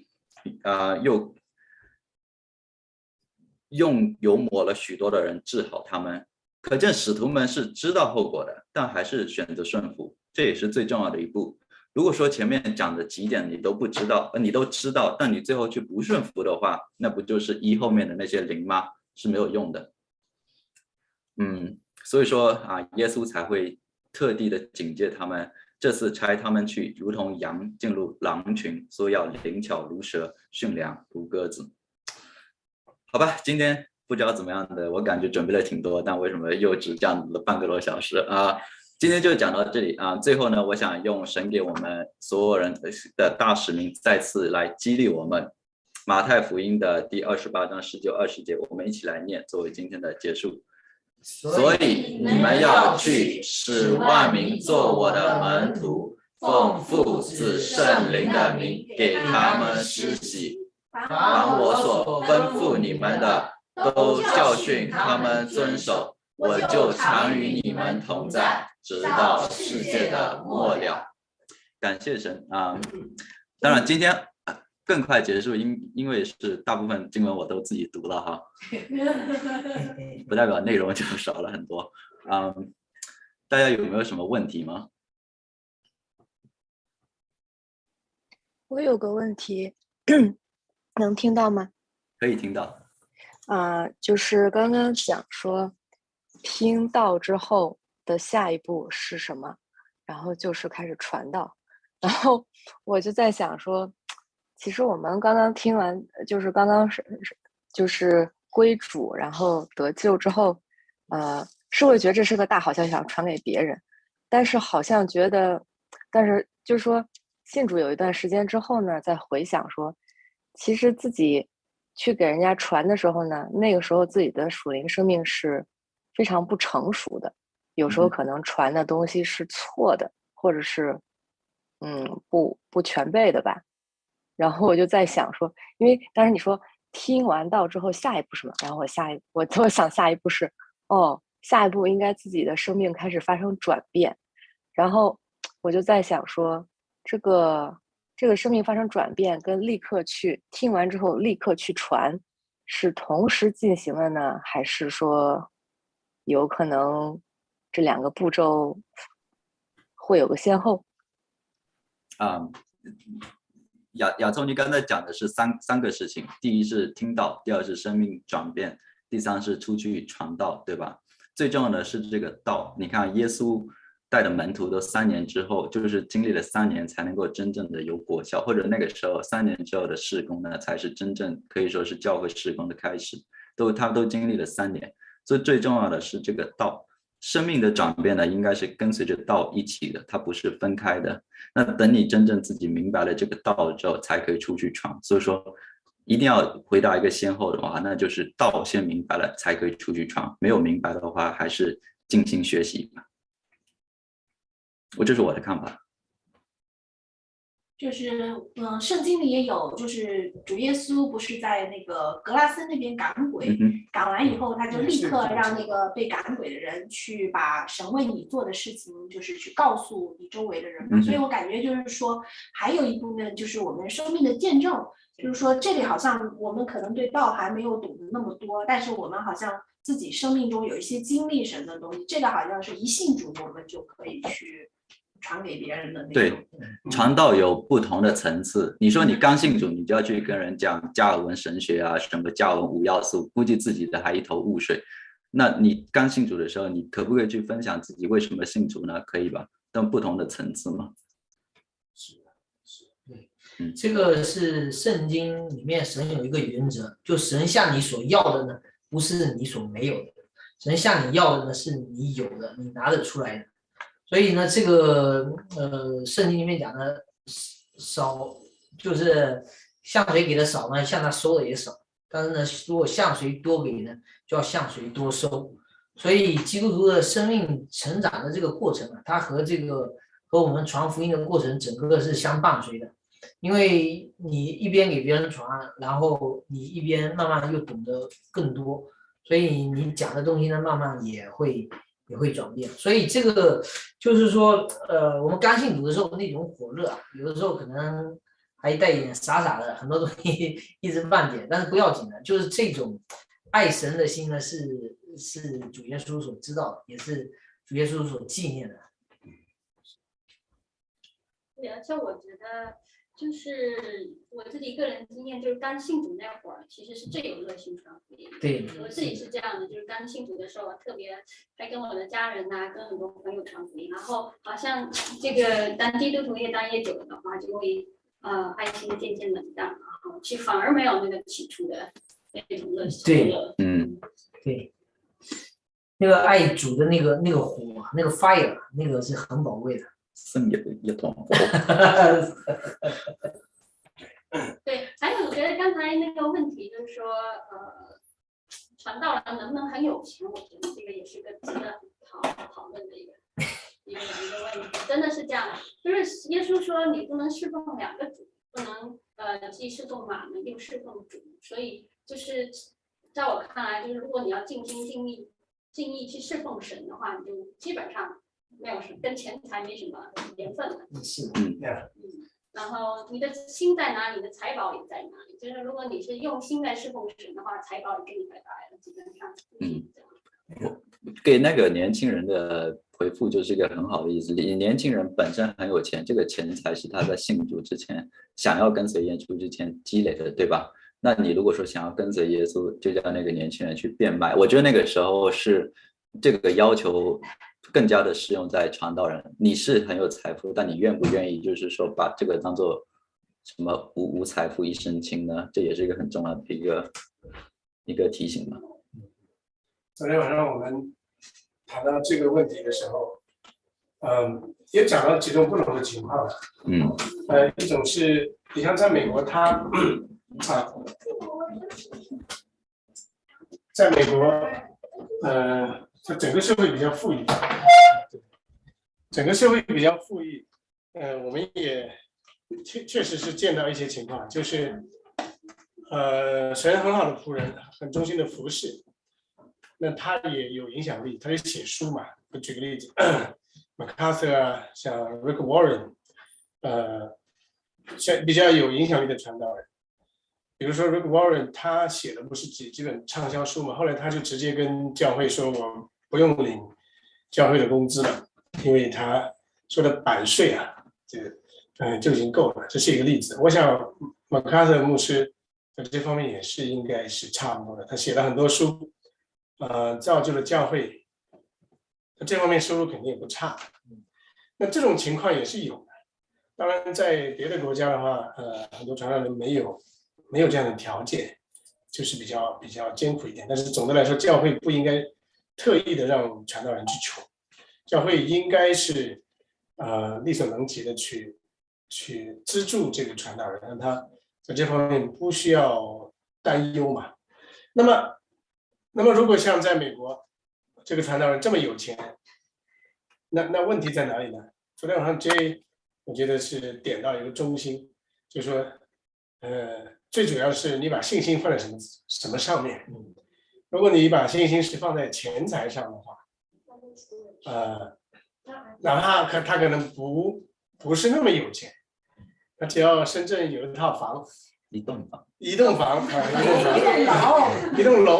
啊、又用油抹了许多的人治好他们。可见使徒们是知道后果的，但还是选择顺服，这也是最重要的一步。如果说前面讲的几点你都不知道，你都知道，但你最后却不顺服的话，那不就是一后面的那些零吗？是没有用的。嗯，所以说啊，耶稣才会特地的警戒他们，这次差他们去，如同羊进入狼群，所以要灵巧如蛇，驯良如鸽子。好吧，今天不知道怎么样的，我感觉准备了挺多，但为什么又只讲了半个多小时啊？今天就讲到这里啊。最后呢，我想用神给我们所有人的大使命，再次来激励我们。马太福音的第二十八章十九、二十节，我们一起来念，作为今天的结束。所以你们要去，使万民做我的门徒，奉父子圣灵的名给他们施洗，凡我所吩咐你们的，都教训他们遵守，我就常与你们同在，直到世界的末了。感谢神啊、嗯！当然今天更快结束，因因为是大部分经文我都自己读了哈，不代表内容就少了很多。嗯，大家有没有什么问题吗？ 我有个问题，能听到吗？ 可以听到。 啊、呃，就是刚刚讲说，听到之后的下一步是什么？然后就是开始传道。然后我就在想说，其实我们刚刚听完，就是刚刚是就是归主，然后得救之后，呃，是会觉得这是个大好消息，想传给别人，但是好像觉得，但是就是说信主有一段时间之后呢，再回想说，其实自己去给人家传的时候呢，那个时候自己的属灵生命是非常不成熟的，有时候可能传的东西是错的，或者是嗯不不全备的吧。然后我就在想说，因为当时你说听完道之后下一步什么，然后我下一我我想下一步是哦，下一步应该自己的生命开始发生转变。然后我就在想说，这个这个生命发生转变跟立刻去听完之后立刻去传是同时进行的呢，还是说有可能这两个步骤会有个先后？ 啊、嗯，亚亚洲，你刚才讲的是三三个事情，第一是听道，第二是生命转变，第三是出去传道，对吧？最重要的是这个道。你看耶稣带的门徒都三年之后，就是经历了三年才能够真正的有果效，或者那个时候三年之后的事工呢，才是真正可以说是教会事工的开始，都他都经历了三年。所以最重要的是这个道。生命的转变呢，应该是跟随着道一起的，它不是分开的。那等你真正自己明白了这个道之后，才可以出去传。所以说，一定要回答一个先后的话，那就是道先明白了，才可以出去传。没有明白的话，还是静心学习吧。我这是我的看法。 就是，嗯，圣经里也有，就是主耶稣不是在那个格拉森那边赶鬼， 嗯、 赶完以后，他就立刻让那个被赶鬼的人去把神为你做的事情，就是去告诉你周围的人嘛。 嗯、 所以我感觉就是说，还有一部分就是我们生命的见证，就是说这里好像我们可能对道还没有懂得那么多，但是我们好像自己生命中有一些经历神的东西，这个好像是一信主我们就可以去传给别人的那种。 对，传道有不同的层次。你说你刚信主，你就要去跟人讲加尔文神学啊，什么加尔文五要素，估计自己的还一头雾水。那你刚信主的时候，你可不可以去分享自己为什么信主呢？可以吧？但不同的层次嘛。 是是，对，嗯，这个是圣经里面神有一个原则，就神向你所要的呢，不是你所没有的，神向你要的呢是你有的，你拿得出来的。所以呢，这个呃，圣经里面讲的少，就是向谁给的少呢，向他收的也少。但是呢，如果向谁多给呢，就要向谁多收。所以基督徒的生命成长的这个过程啊，它和这个和我们传福音的过程整个是相伴随的。因为你一边给别人传，然后你一边慢慢又懂得更多，所以你讲的东西呢，慢慢也会。也会转变，所以这个就是说，呃，我们刚信主的时候那种火热，有的时候可能还带一点傻傻的，很多东西一知半解，但是不要紧的，就是这种爱神的心呢，是是主耶稣所知道的，也是主耶稣所纪念的。 对，而且我觉得，就是我自己个人经验，就是刚信主那会儿，其实是最有热心传福音。 对， 我自己是这样的，就是刚信主的时候，我特别还跟我的家人呐、啊，跟很多朋友传福音，然后好像这个当基督徒越当越久了的话，就会呃爱心渐渐冷淡，然后其实反而没有那个起初的那种热心。 对， 嗯， 对，那个爱主的那个那个火，那个 fire， 那个是很宝贵的。 圣也一桶火。 对，还有我觉得刚才那个问题就是说，呃，传道人能不能很有钱？我觉得这个也是个值得讨讨论的一个一个一个问题。真的是这样，就是耶稣说你不能侍奉两个主，不能呃既侍奉马门又侍奉主，所以就是在我看来，就是如果你要尽心尽力尽力去侍奉神的话，你就基本上没有什么跟钱财没什么缘分了。 是， 嗯， 嗯。然后你的心在哪里，你的财宝也在哪里。就是如果你是用心在侍奉神的话，财宝也跟你拜拜了，基本上就是这样。 给那个年轻人的回复就是一个很好的意思。年轻人本身很有钱，这个钱财是他在信主之前想要跟随耶稣之前积累的，对吧？那你如果说想要跟随耶稣，就叫那个年轻人去变卖。我觉得那个时候是这个要求更加的适用在传道人。你是很有财富，但你愿不愿意就是说把这个当做什么无无财富一身轻呢？这也是一个很重要的一个一个提醒嘛。 昨天晚上我们谈到这个问题的时候，嗯，也讲到几种不同的情况。 嗯， 呃，一种是你像在美国它，它啊，在美国，呃，它整个社会比较富裕，整个社会比较富裕，呃，我们也确确实是见到一些情况，就是，呃，神很好的仆人，很忠心的服侍。那他也有影响力，他也写书嘛。我举个例子 ，MacArthur 啊，像 Rick Warren， 呃，像比较有影响力的传道人，比如说 Rick Warren， 他写的不是几几本畅销书嘛，后来他就直接跟教会说，我不用领教会的工资了，因为他说的版税啊，这个嗯就已经够了。这是一个例子。我想 MacArthur 牧师在这方面也是应该是差不多的，他写了很多书。呃，造就了教会，这方面收入肯定也不差。那这种情况也是有的。当然，在别的国家的话，呃，很多传道人没有没有这样的条件，就是比较比较艰苦一点。但是总的来说，教会不应该特意的让传道人去穷，教会应该是呃力所能及的去去资助这个传道人，让他在这方面不需要担忧嘛。那么。那么，如果像在美国，这个传道人这么有钱，那那问题在哪里呢？昨天晚上 J， 我觉得是点到一个中心，就是说，呃，最主要是你把信心放在什么什么上面。如果你把信心是放在钱财上的话，呃，哪怕他他可能不不是那么有钱，他只要深圳有一套房。 一栋房， 一栋房啊，一栋房，一栋楼，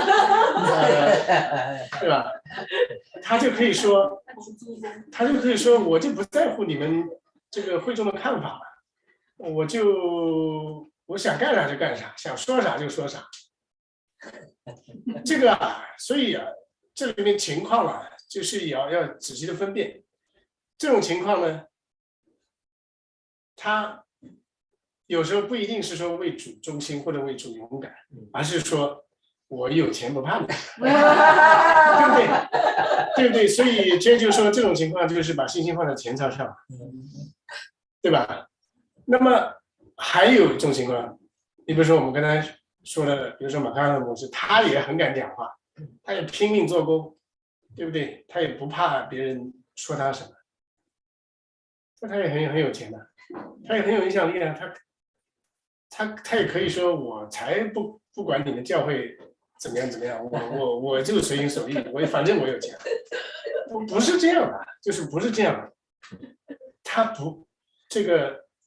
呃，对吧？他就可以说，他就可以说，我就不在乎你们这个会众的看法了，我就我想干啥就干啥，想说啥就说啥。这个啊，所以啊，这里面情况啊，就是也要要仔细的分辨。这种情况呢，他。有时候不一定是说为主忠心或者为主勇敢，而是说我有钱不怕你，对不对？对不对？所以这就是说这种情况就是把信心放在钱财上，对吧？那么还有一种情况，你比如说我们刚才说的，比如说马卡尔牧师，他也很敢讲话，他也拼命做工，对不对？他也不怕别人说他什么，那他也很很有钱的，他也很有影响力啊，他。他他也可以说，我才不不管你们教会怎么样怎么样，我我我就随心所欲，我反正我有钱，不不是这样的，就是不是这样的。他不这个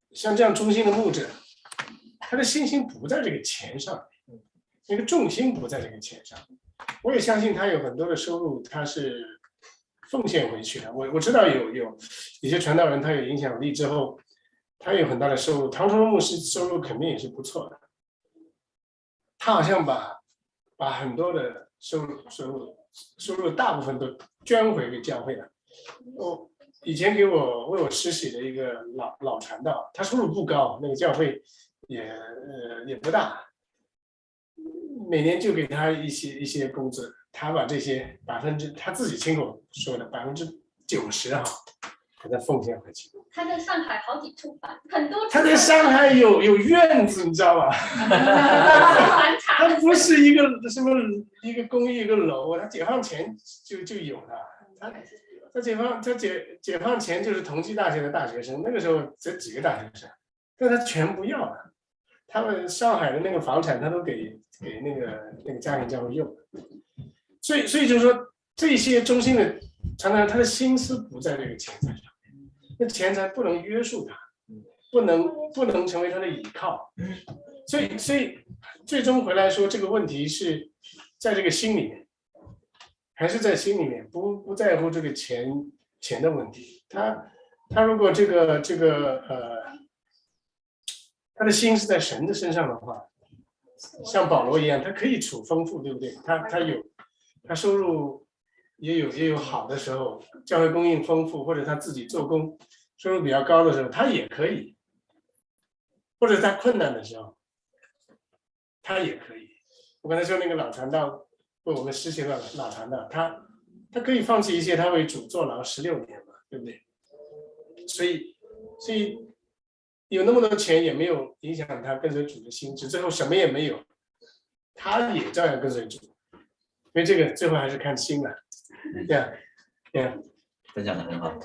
像这样忠心的牧者，他的信心不在这个钱上，那个重心不在这个钱上。我也相信他有很多的收入，他是奉献回去的。我我知道有有有些传道人，他有影响力之后，他有很大的收入。唐崇荣牧师收入肯定也是不错的，他好像把把很多的收入收入收入大部分都捐回给教会了。我以前给我为我施洗的一个老老传道，他收入不高，那个教会也呃也不大，每年就给他一些一些工资，他把这些百分之他自己亲口说的百分之九十哈，给他奉献回去。 他在上海好几处房，很多处。 他在上海有有院子，你知道吧？他不是一个什么一个公寓一个楼，他解放前就就有了。他他解放他解解放前就是同济大学的大学生，那个时候只几个大学生，但他全不要了。他们上海的那个房产，他都给给那个那个家庭教会用。所以所以就是说，这些中心的常常他的心思不在这个钱财上。那钱财不能约束他，不能不能成为他的倚靠，所以所以最终回来说，这个问题是在这个心里面，还是在心里面，不不在乎这个钱钱的问题。他他如果这个这个呃，他的心是在神的身上的话，像保罗一样，他可以处丰富，对不对？他他有他收入。也有也有好的时候，教会供应丰富，或者他自己做工收入比较高的时候，他也可以；或者在困难的时候，他也可以。我刚才说那个老传道为我们施洗的老传道，他他可以放弃一切，他为主坐牢十六年嘛，对不对？所以所以有那么多钱也没有影响他跟随主的心智，最后什么也没有，他也照样跟随主。所以这个最后还是看心了。对呀，对呀， 分享的很好，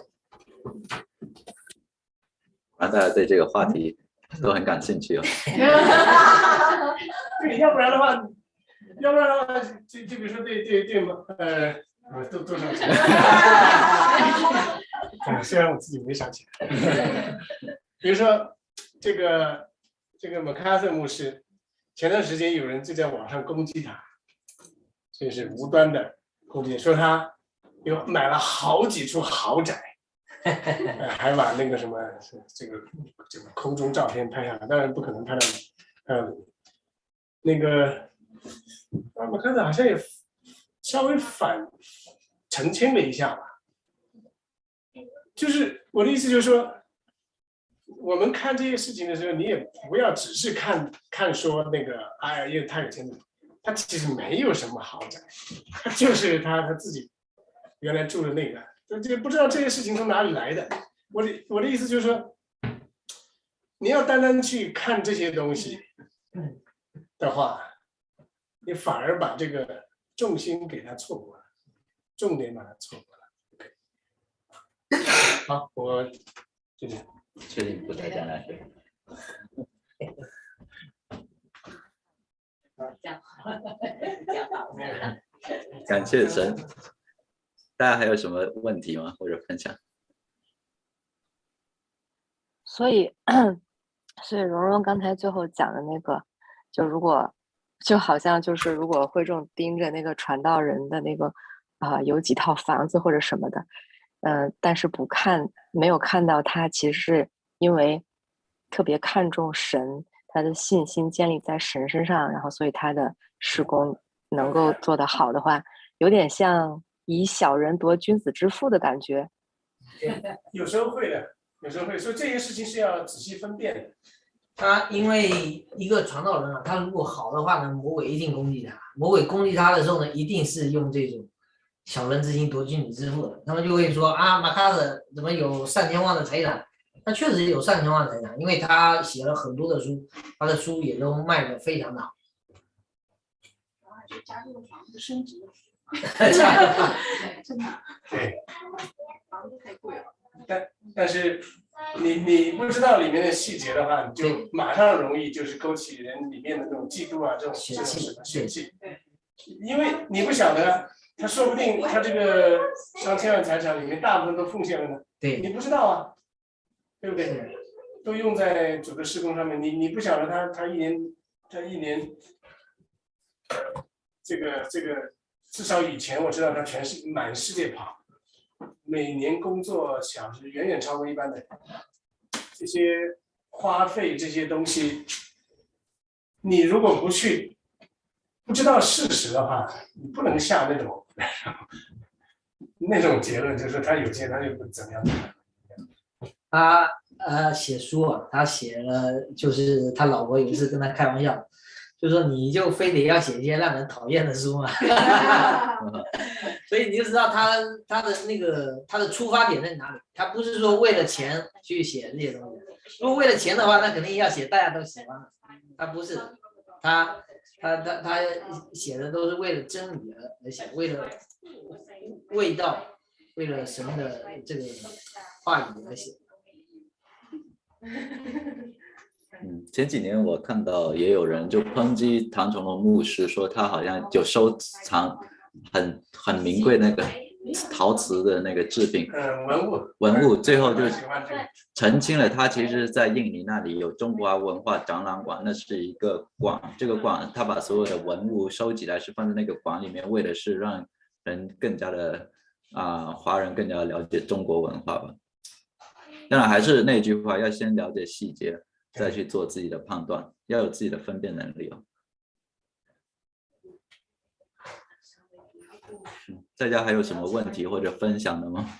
大家对这个话题都很感兴趣哦。 对，要不然的话，要不然的话，就就比如说对对对呃，都都上去了。虽然我自己没想起来。比如说这个这个麦克阿瑟牧师，前段时间有人就在网上攻击他，就是无端的攻击，说他有买了好几处豪宅，还把那个什么这个这个空中照片拍下来，当然不可能拍到呃那个我们看到好像也稍微反澄清了一下吧，就是我的意思就是说，我们看这些事情的时候，你也不要只是看看说那个哎呀，因为他有钱，他其实没有什么豪宅，他就是他他自己原来住的那个，就不知道这些事情从哪里来的。我的我的意思就是说，你要单单去看这些东西的话，你反而把这个重心给他错过了，重点把它错过了。好，我这里确定不再讲下去。感谢神。大家还有什么问题吗？或者分享？ 所以，所以蓉蓉刚才最后讲的那个，就如果就好像就是如果慧众盯着那个传道人的那个啊、呃、有几套房子或者什么的，呃，但是不看没有看到他其实是因为特别看重神，他的信心建立在神身上，然后所以他的事工能够做得好的话，有点像以小人夺君子之腹的感觉。 有时候会的，有时候会，所以这些事情是要仔细分辨的。 他因为一个传道人啊，他如果好的话呢，魔鬼一定攻击他。魔鬼攻击他的时候呢，一定是用这种小人之心夺君子之腹的。他们就会说啊，马卡尔怎么有上千万的财产？他确实有上千万的财产，因为他写了很多的书，他的书也都卖得非常的好。 然后还是加入房子升值。真的， 对， 房子太贵了。 但但是你你不知道里面的细节的话，你就马上容易就是勾起人里面的那种嫉妒啊，这种这种什么血气，因为你不晓得，他说不定他这个上千万财产里面大部分都奉献了呢， 对， 你不知道啊，对不对？ 都用在主的事工上面。你你不晓得他他一年他一年，这个这个至少以前我知道他全是满世界跑，每年工作小时远远超过一般的人。这些花费这些东西，你如果不去不知道事实的话，你不能下那种那种结论，就是他有钱他就怎么样。 他呃写书啊，他写了，就是他老婆有一次跟他开玩笑，就说你就非得要写一些让人讨厌的书嘛，所以你就知道他他的那个他的出发点在哪里，他不是说为了钱去写这些东西，如果为了钱的话，那肯定要写大家都喜欢的，他不是，他他他他写的都是为了真理而而写，为了味道，为了神的这个话语而写。 嗯，前几年我看到也有人就抨击唐崇荣牧师，说他好像有收藏很很名贵那个陶瓷的那个制品， 嗯，文物文物，最后就澄清了，他其实在印尼那里有中华文化展览馆，那是一个馆，这个馆他把所有的文物收集来是放在那个馆里面，为的是让人更加的啊、呃，华人更加了解中国文化吧。当然还是那句话，要先了解细节，再去做自己的判断，要有自己的分辨能力哦。大家还有什么问题或者分享的吗？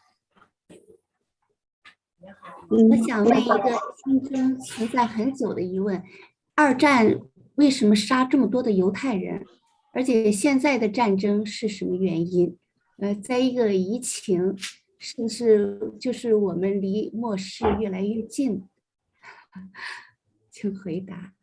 我想问一个心中存在很久的疑问：二战为什么杀这么多的犹太人？而且现在的战争是什么原因？呃，在一个疫情，是不是就是我们离末世越来越近？请回答。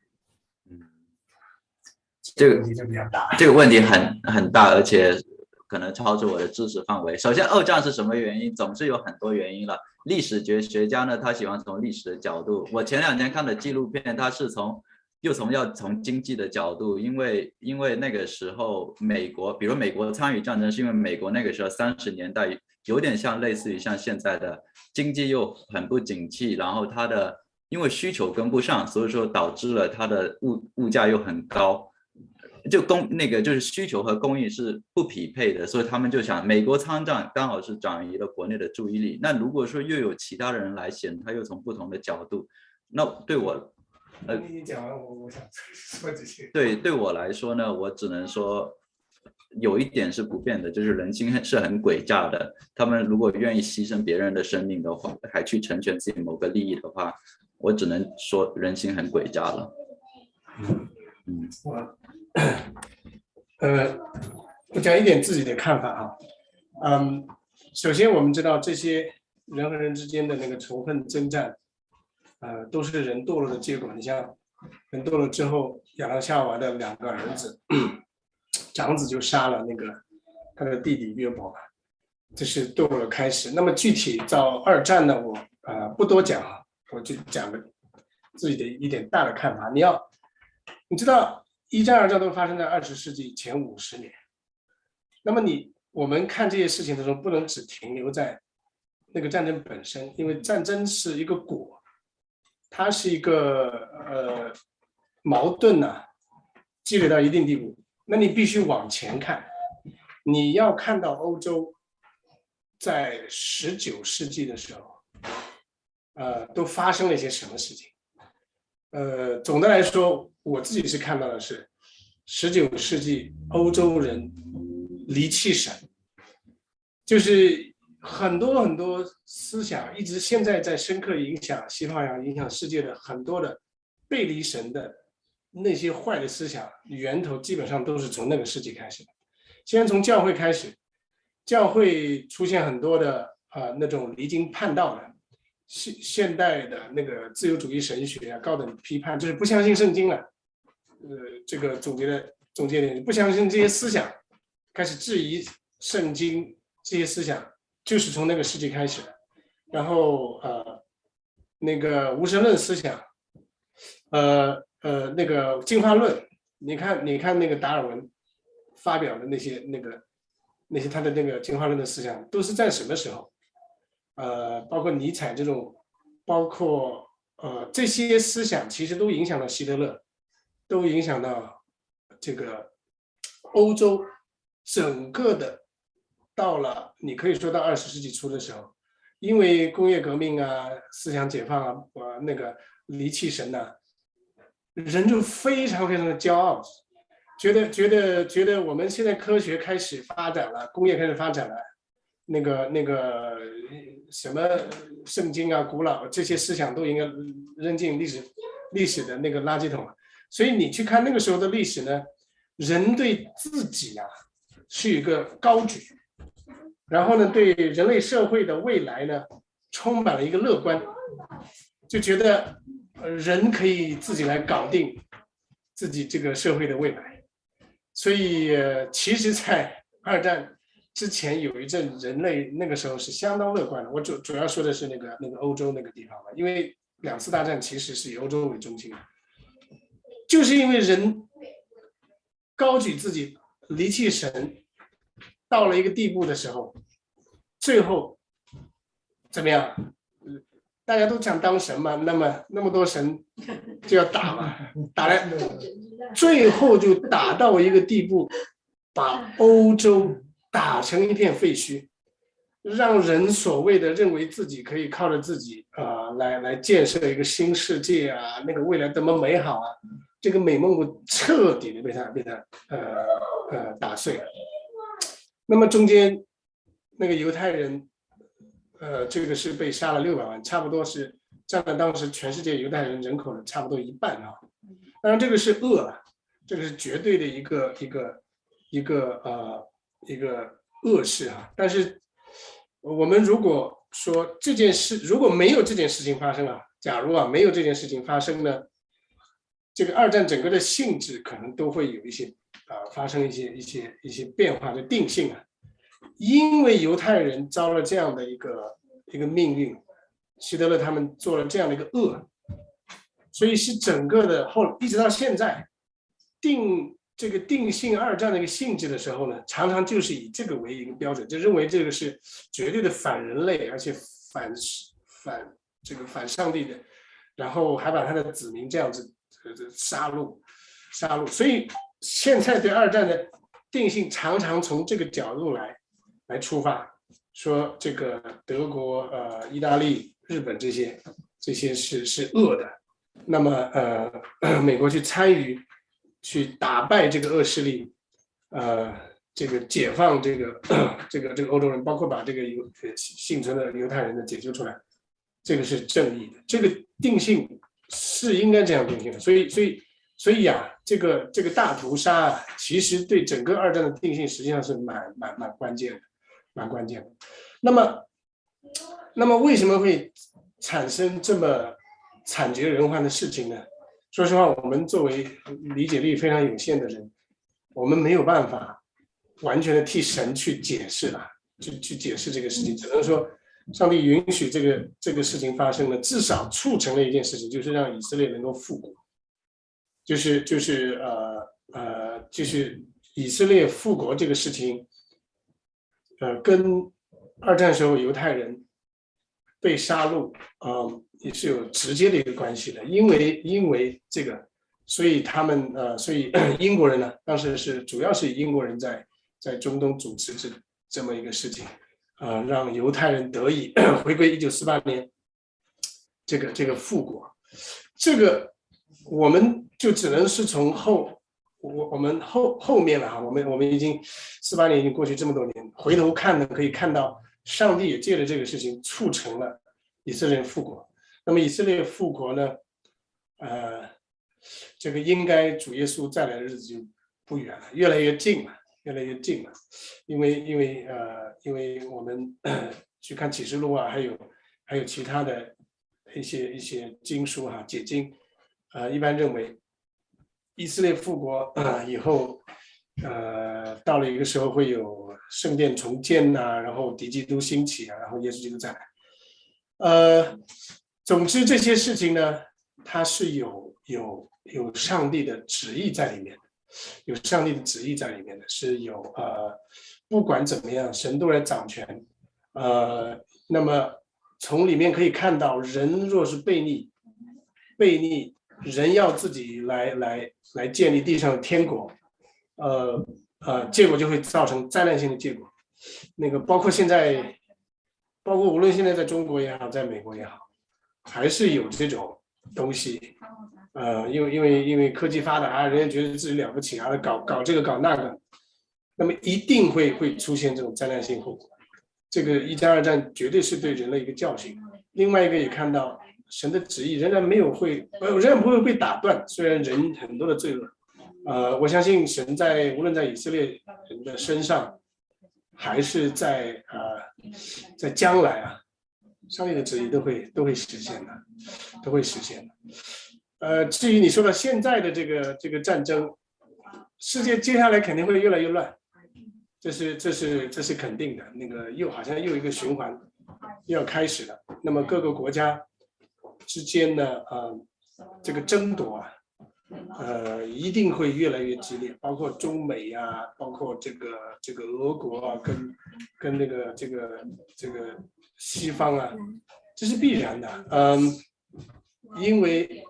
这个这个问题很很大，而且可能超出我的知识范围。首先，二战是什么原因？总是有很多原因了。历史学学家呢，他喜欢从历史的角度。我前两天看的纪录片，他是从又从要从经济的角度，因为因为那个时候美国，比如美国参与战争，是因为美国那个时候三十年代有点像类似于像现在的经济又很不景气，然后它的因为需求跟不上，所以说导致了它的物物价又很高。就供那个就是需求和供应是不匹配的，所以他们就想美国参战刚好是转移了国内的注意力。那如果说又有其他人来选，他又从不同的角度，那对我，呃， 你讲完我我想说几句。 对，对我来说呢，我只能说有一点是不变的，就是人心是很诡诈的。他们如果愿意牺牲别人的生命的话，还去成全自己某个利益的话，我只能说人心很诡诈了。 嗯，我。呃，我讲一点自己的看法啊，嗯，首先我们知道这些人和人之间的那个仇恨征战，呃，都是人堕落的结果。你像人堕落之后，亚当夏娃的两个儿子，长子就杀了那个他的弟弟约伯，这是堕落的开始。那么具体到二战呢，我呃不多讲啊，我就讲个自己的一点大的看法。你要你知道。一战、二战都发生在二十世纪前五十年，那么你我们看这些事情的时候，不能只停留在那个战争本身，因为战争是一个果，它是一个呃矛盾呢、啊，积累到一定地步，那你必须往前看，你要看到欧洲在十九世纪的时候，呃，都发生了一些什么事情。呃，总的来说，我自己是看到的是，十九世纪欧洲人离弃神，就是很多很多思想一直现在在深刻影响西方呀，影响世界的很多的背离神的那些坏的思想源头，基本上都是从那个世纪开始的。先从教会开始，教会出现很多的啊、呃、那种离经叛道的。现现代的那个自由主义神学啊，高等批判就是不相信圣经了。呃，这个总结的总结点，不相信这些思想，开始质疑圣经这些思想，就是从那个世纪开始的。然后呃，那个无神论思想，呃呃，那个进化论，你看你看那个达尔文发表的那些那个那些他的那个进化论的思想，都是在什么时候？呃，包括尼采这种，包括呃，这些思想其实都影响到希特勒，都影响到这个欧洲整个的，到了你可以说到二十世纪初的时候，因为工业革命啊、思想解放啊、呃那个离弃神呐、啊，人就非常非常的骄傲，觉得觉得觉得我们现在科学开始发展了，工业开始发展了，那个那个什么圣经啊、古老这些思想都应该扔进历史历史的那个垃圾桶了。所以你去看那个时候的历史呢，人对自己啊是一个高举，然后呢，对人类社会的未来呢充满了一个乐观，就觉得人可以自己来搞定自己这个社会的未来。所以其实在二战之前有一阵人类那个时候是相当乐观的，我主主要说的是那个那个欧洲那个地方嘛，因为两次大战其实是以欧洲为中心的，就是因为人高举自己离弃神到了一个地步的时候，最后怎么样？大家都想当神嘛，那么那么多神就要打嘛，打来，最后就打到一个地步，把欧洲打成一片废墟，让人所谓的认为自己可以靠着自己啊、呃、来来建设一个新世界啊，那个未来多么美好啊，这个美梦彻底的被他被他呃呃打碎了。那么中间那个犹太人。呃，这个是被杀了六百万，差不多是占了当时全世界犹太人人口的差不多一半啊。当然，这个是恶了，这个是绝对的一个一个一个呃一个恶事啊。但是我们如果说这件事如果没有这件事情发生啊，假如啊没有这件事情发生呢，这个二战整个的性质可能都会有一些啊、呃、发生一些一些一些变化的定性啊。因为犹太人遭了这样的一个一个命运，希特勒他们做了这样的一个恶，所以是整个的后一直到现在定这个定性二战的一个性质的时候呢，常常就是以这个为一个标准，就认为这个是绝对的反人类，而且反反这个反上帝的，然后还把他的子民这样子杀戮杀戮，所以现在对二战的定性常常从这个角度来。来出发，说这个德国、呃、意大利、日本这些，这些是是恶的。那么呃，美国去参与，去打败这个恶势力，呃，这个解放这个这个这个欧洲人，包括把这个犹幸存的犹太人的解救出来，这个是正义的。这个定性是应该这样定性的。所以所以所以啊，这个这个大屠杀啊，其实对整个二战的定性实际上是蛮蛮蛮关键的。蛮关键的。那么，那么为什么会产生这么惨绝人寰的事情呢？说实话，我们作为理解力非常有限的人，我们没有办法完全的替神去解释了，去去解释这个事情，只能说上帝允许这个这个事情发生了，至少促成了一件事情，就是让以色列能够复国，就是就是呃呃，就是以色列复国这个事情。呃，跟二战时候犹太人被杀戮啊、呃，也是有直接的一个关系的。因为因为这个，所以他们呃，所以英国人呢，当时是主要是英国人在在中东主持这这么一个事情啊、呃，让犹太人得以回归一九四八年这个这个复国。这个我们就只能是从后。我我们后后面了哈，我们我们已经四八年已经过去这么多年，回头看呢，可以看到上帝也借着这个事情促成了以色列复国。那么以色列复国呢，呃，这个应该主耶稣再来的日子就不远了，越来越近了，越来越近了。因为因为呃，因为我们去看启示录啊，还有还有其他的一些一些经书哈、啊，解经，呃，一般认为。以色列复国呃以后，呃，到了一个时候会有圣殿重建呐、啊，然后敌基督兴起啊，然后耶稣基督再来。呃，总之这些事情呢，它是有有有上帝的旨意在里面的，有上帝的旨意在里面的，是有呃，不管怎么样，神都来掌权。呃，那么从里面可以看到，人若是悖逆， 悖逆，人要自己来来来建立地上的天国，呃呃，结果就会造成灾难性的结果。那个包括现在，包括无论现在在中国也好，在美国也好，还是有这种东西。呃，因为因为因为科技发达啊，人家觉得自己了不起啊，搞搞这个搞那个，那么一定会会出现这种灾难性后果。这个一战二战绝对是对人类一个教训。另外一个也看到神的旨意仍然没有会，呃，仍然不会被打断。虽然人很多的罪恶，呃，我相信神在无论在以色列人的身上，还是在呃在将来啊，上帝的旨意都会都会实现的，都会实现的。呃，至于你说的现在的这个这个战争，世界接下来肯定会越来越乱，这是这是这是肯定的。那个又好像又一个循环又要开始了。那么各个国家之间呢，呃，这个争夺啊，呃，一定会越来越激烈，包括中美啊，包括这个这个俄国啊，跟跟那个这个这个西方啊，这是必然的。嗯，因为。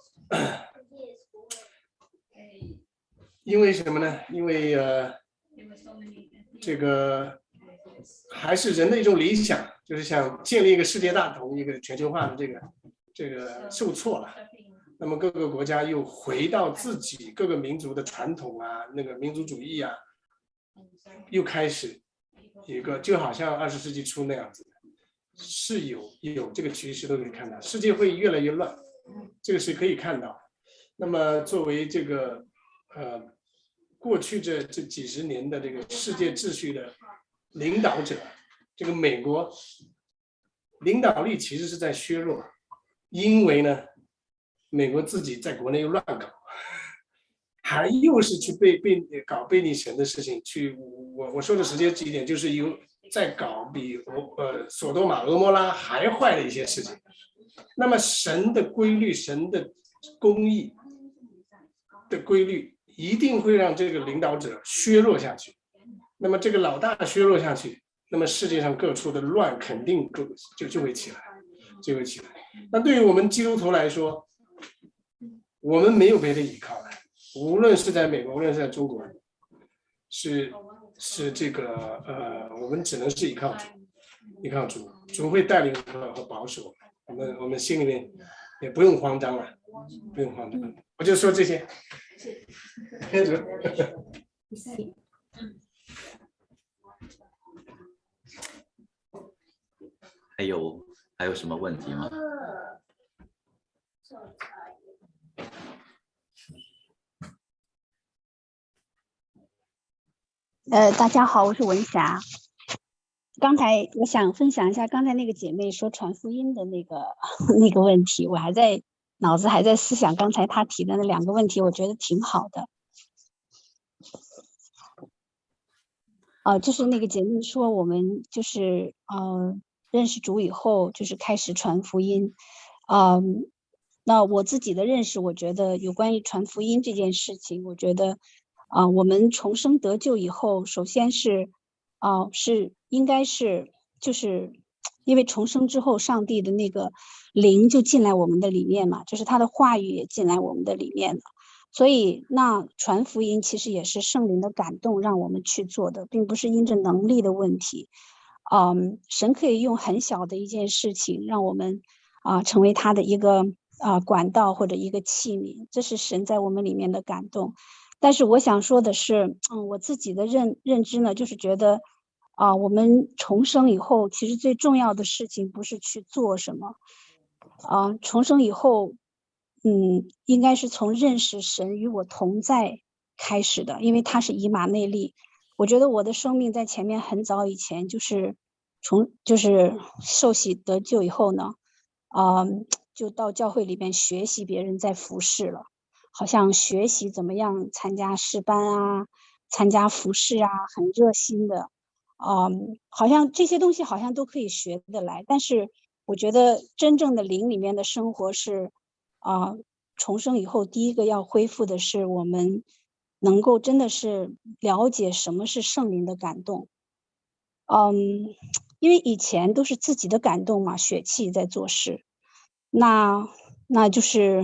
因为什么呢？因为呃，这个还是人的一种理想，就是想建立一个世界大同，一个全球化的这个这个受挫了。那么各个国家又回到自己各个民族的传统啊，那个民族主义啊，又开始一个就好像二十世纪初那样子，是有有这个趋势，都可以看到，世界会越来越乱。这个是可以看到。那么作为这个呃过去这这几十年的这个世界秩序的领导者，这个美国领导力其实是在削弱，因为呢，美国自己在国内又乱搞，还又是去被被搞背逆神的事情，去我我说的直接几点，就是有在搞比呃索多玛、俄摩拉还坏的一些事情。那么神的规律，神的公义的规律，一定会让这个领导者削弱下去。那么这个老大削弱下去，那么世界上各处的乱肯定就就会起来，就会起来。那对于我们基督徒来说，我们没有别的依靠了，无论是在美国，无论是在中国，是是这个呃，我们只能是依靠主，依靠主，主会带领和和保守。我们我们心里面也不用慌张了，不用慌张。我就说这些。 还有还有什么问题吗？ 呃，大家好，我是文霞。刚才我想分享一下刚才那个姐妹说传福音的那个那个问题，我还在脑子还在思想刚才她提的那两个问题，我觉得挺好的。呃，就是那个姐妹说我们就是呃认识主以后就是开始传福音，嗯、呃，那我自己的认识，我觉得有关于传福音这件事情，我觉得啊、呃，我们重生得救以后，首先是啊、呃、是应该是就是因为重生之后，上帝的那个灵就进来我们的里面嘛，就是他的话语也进来我们的里面了。所以那传福音其实也是圣灵的感动让我们去做的，并不是因着能力的问题。嗯，神可以用很小的一件事情让我们啊、呃、成为他的一个啊、呃、管道或者一个器皿，这是神在我们里面的感动。但是我想说的是，嗯，我自己的认认知呢，就是觉得啊、呃，我们重生以后，其实最重要的事情不是去做什么啊、呃，重生以后。嗯，应该是从认识神与我同在开始的，因为他是以马内利。我觉得我的生命在前面很早以前就是从就是受洗得救以后呢，啊、呃，就到教会里边学习别人在服侍了，好像学习怎么样参加诗班啊，参加服侍啊，很热心的，啊、呃，好像这些东西好像都可以学得来，但是我觉得真正的灵里面的生活是。啊、呃，重生以后，第一个要恢复的是我们能够真的是了解什么是圣灵的感动。嗯，因为以前都是自己的感动嘛，血气在做事，那那就是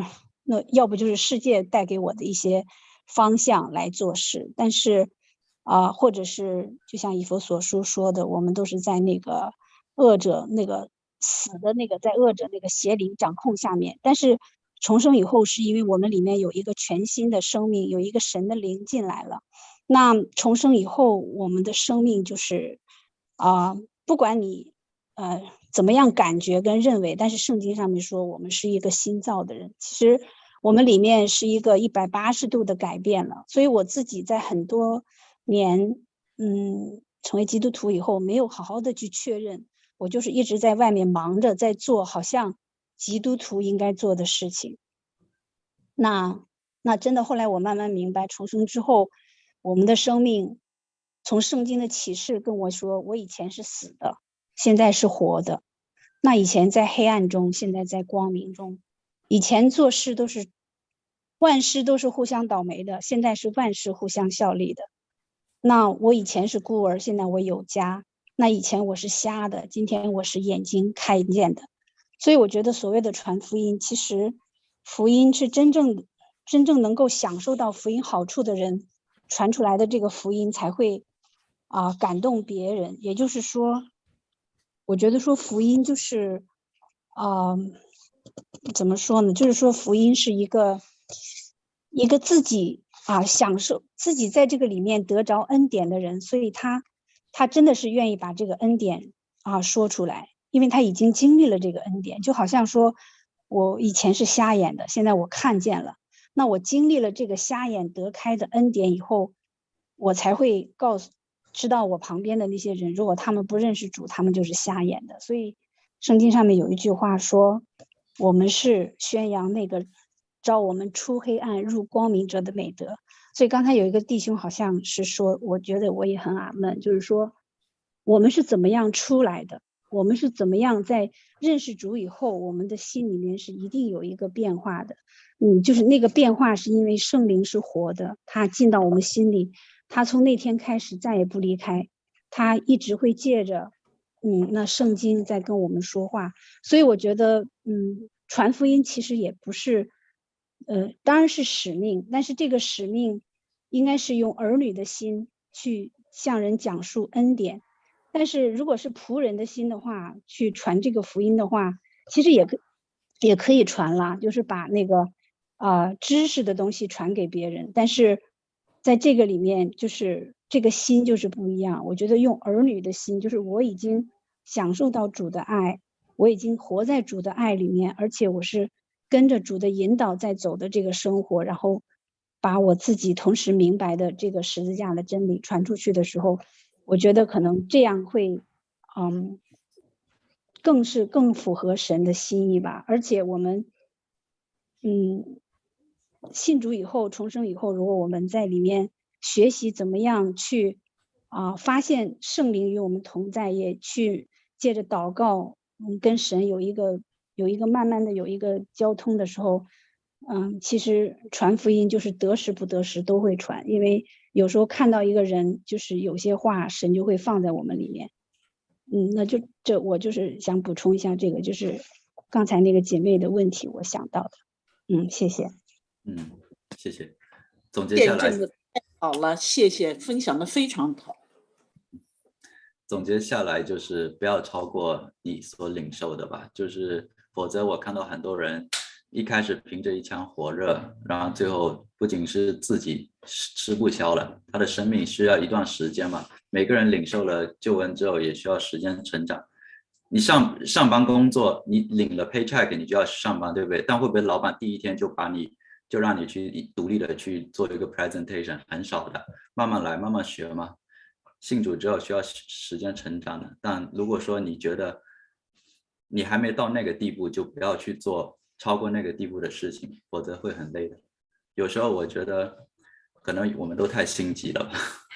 那要不就是世界带给我的一些方向来做事。但是啊、呃，或者是就像以弗所书说的，我们都是在那个恶者那个死的那个在恶者那个邪灵掌控下面。但是重生以后，是因为我们里面有一个全新的生命，有一个神的灵进来了。那重生以后，我们的生命就是啊、呃，不管你呃怎么样感觉跟认为，但是圣经上面说我们是一个新造的人，其实我们里面是一个一百八十度的改变了。所以我自己在很多年嗯成为基督徒以后，没有好好的去确认，我就是一直在外面忙着在做好像基督徒应该做的事情。那那真的后来我慢慢明白，重生之后我们的生命从圣经的启示跟我说，我以前是死的，现在是活的。那以前在黑暗中，现在在光明中。以前做事都是万事都是互相倒霉的，现在是万事互相效力的。那我以前是孤儿，现在我有家。那以前我是瞎的，今天我是眼睛看见的。所以我觉得所谓的传福音，其实福音是真正真正能够享受到福音好处的人传出来的这个福音才会啊、呃、感动别人。也就是说，我觉得说福音就是啊、呃、怎么说呢？就是说福音是一个一个自己啊享受自己在这个里面得着恩典的人，所以他他真的是愿意把这个恩典啊说出来，因为他已经经历了这个恩典。就好像说我以前是瞎眼的，现在我看见了。那我经历了这个瞎眼得开的恩典以后，我才会告诉知道我旁边的那些人，如果他们不认识主，他们就是瞎眼的。所以圣经上面有一句话说，我们是宣扬那个招我们出黑暗入光明者的美德。所以刚才有一个弟兄好像是说，我觉得我也很阿们，就是说我们是怎么样出来的，我们是怎么样在认识主以后，我们的心里面是一定有一个变化的。嗯，就是那个变化是因为圣灵是活的，他进到我们心里，他从那天开始再也不离开，他一直会借着嗯那圣经在跟我们说话。所以我觉得嗯传福音其实也不是呃当然是使命，但是这个使命应该是用儿女的心去向人讲述恩典。但是如果是仆人的心的话，去传这个福音的话，其实也可也可以传啦，就是把那个啊、呃、知识的东西传给别人。但是在这个里面，就是这个心就是不一样。我觉得用儿女的心，就是我已经享受到主的爱，我已经活在主的爱里面，而且我是跟着主的引导在走的这个生活，然后把我自己同时明白的这个十字架的真理传出去的时候，我觉得可能这样会嗯更是更符合神的心意吧。而且我们嗯信主以后，重生以后，如果我们在里面学习怎么样去啊、呃、发现圣灵与我们同在，也去借着祷告嗯跟神有一个有一个慢慢的有一个交通的时候，嗯，其实传福音就是得时不得时都会传。因为有时候看到一个人，就是有些话神就会放在我们里面。嗯，那就这我就是想补充一下这个，就是刚才那个姐妹的问题我想到的。嗯，谢谢。 嗯，谢谢。总结下来， 验证的太好了，谢谢，分享的非常好。 总结下来就是不要超过你所领受的吧，就是否则我看到很多人一开始凭着一腔火热，然后最后不仅是自己吃不消了，他的生命需要一段时间嘛。每个人领受了救恩之后也需要时间成长。你上上班工作，你领了 paycheck 你就要上班，对不对？但会不会老板第一天就把你就让你去独立的去做一个 presentation？ 很少的，慢慢来，慢慢学嘛。信主之后需要时间成长的，但如果说你觉得你还没到那个地步，就不要去做超过那个地步的事情，否则会很累的。有时候我觉得可能我们都太心急了吧。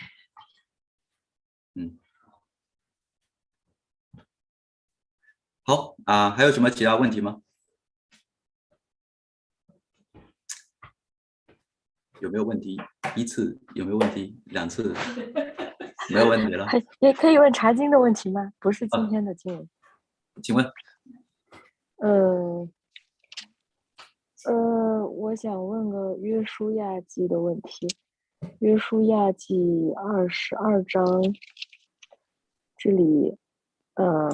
嗯，好啊，还有什么其他问题吗？有没有问题？一次有没有问题？两次没有问题了。 也可以问查经的问题吗？不是今天的经文。 请问？ 呃呃， 我想问个约书亚记的问题。约书亚记二十二章，这里，呃，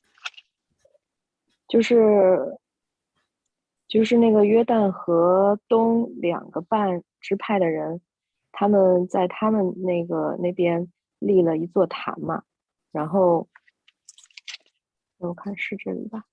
就是就是那个约旦河东两个半支派的人，他们在他们那个那边立了一座坛嘛，然后我看是这里吧，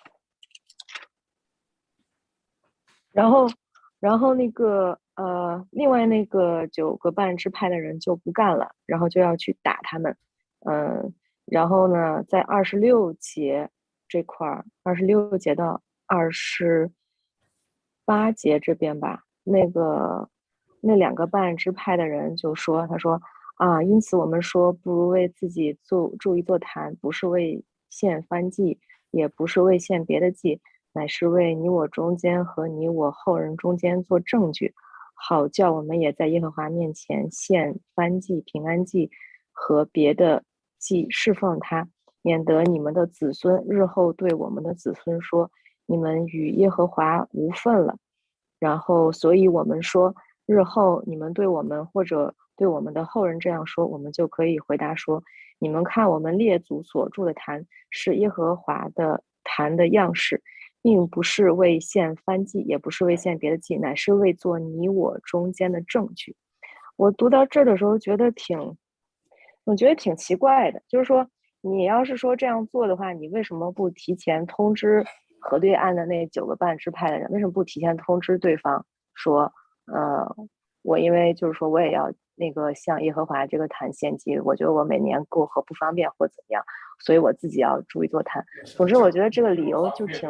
然后然后那个呃，另外那个九个半支派的人就不干了，然后就要去打他们，嗯，然后呢，在二十六节这块儿，二十六节到二十八节这边吧，那个那两个半支派的人就说，他说啊，因此我们说，不如为自己做筑一座坛，不是为献燔祭，也不是为献别的祭，乃是为你我中间和你我后人中间做证据，好叫我们也在耶和华面前献燔祭、平安祭和别的祭侍奉他，免得你们的子孙日后对我们的子孙说，你们与耶和华无份了。然后，所以我们说，日后你们对我们或者对我们的后人这样说，我们就可以回答说，你们看我们列祖所筑的坛是耶和华的坛的样式，并不是为献燔祭，也不是为献别的祭，乃是为做你我中间的证据。我读到这儿的时候觉得挺我觉得挺奇怪的，就是说你要是说这样做的话，你为什么不提前通知河对岸的那九个半支派的人？为什么不提前通知对方说，呃，我因为就是说我也要那个向耶和华这个坛献祭，我觉得我每年过河不方便或怎么样，所以我自己要筑一座坛。总之，我觉得这个理由就挺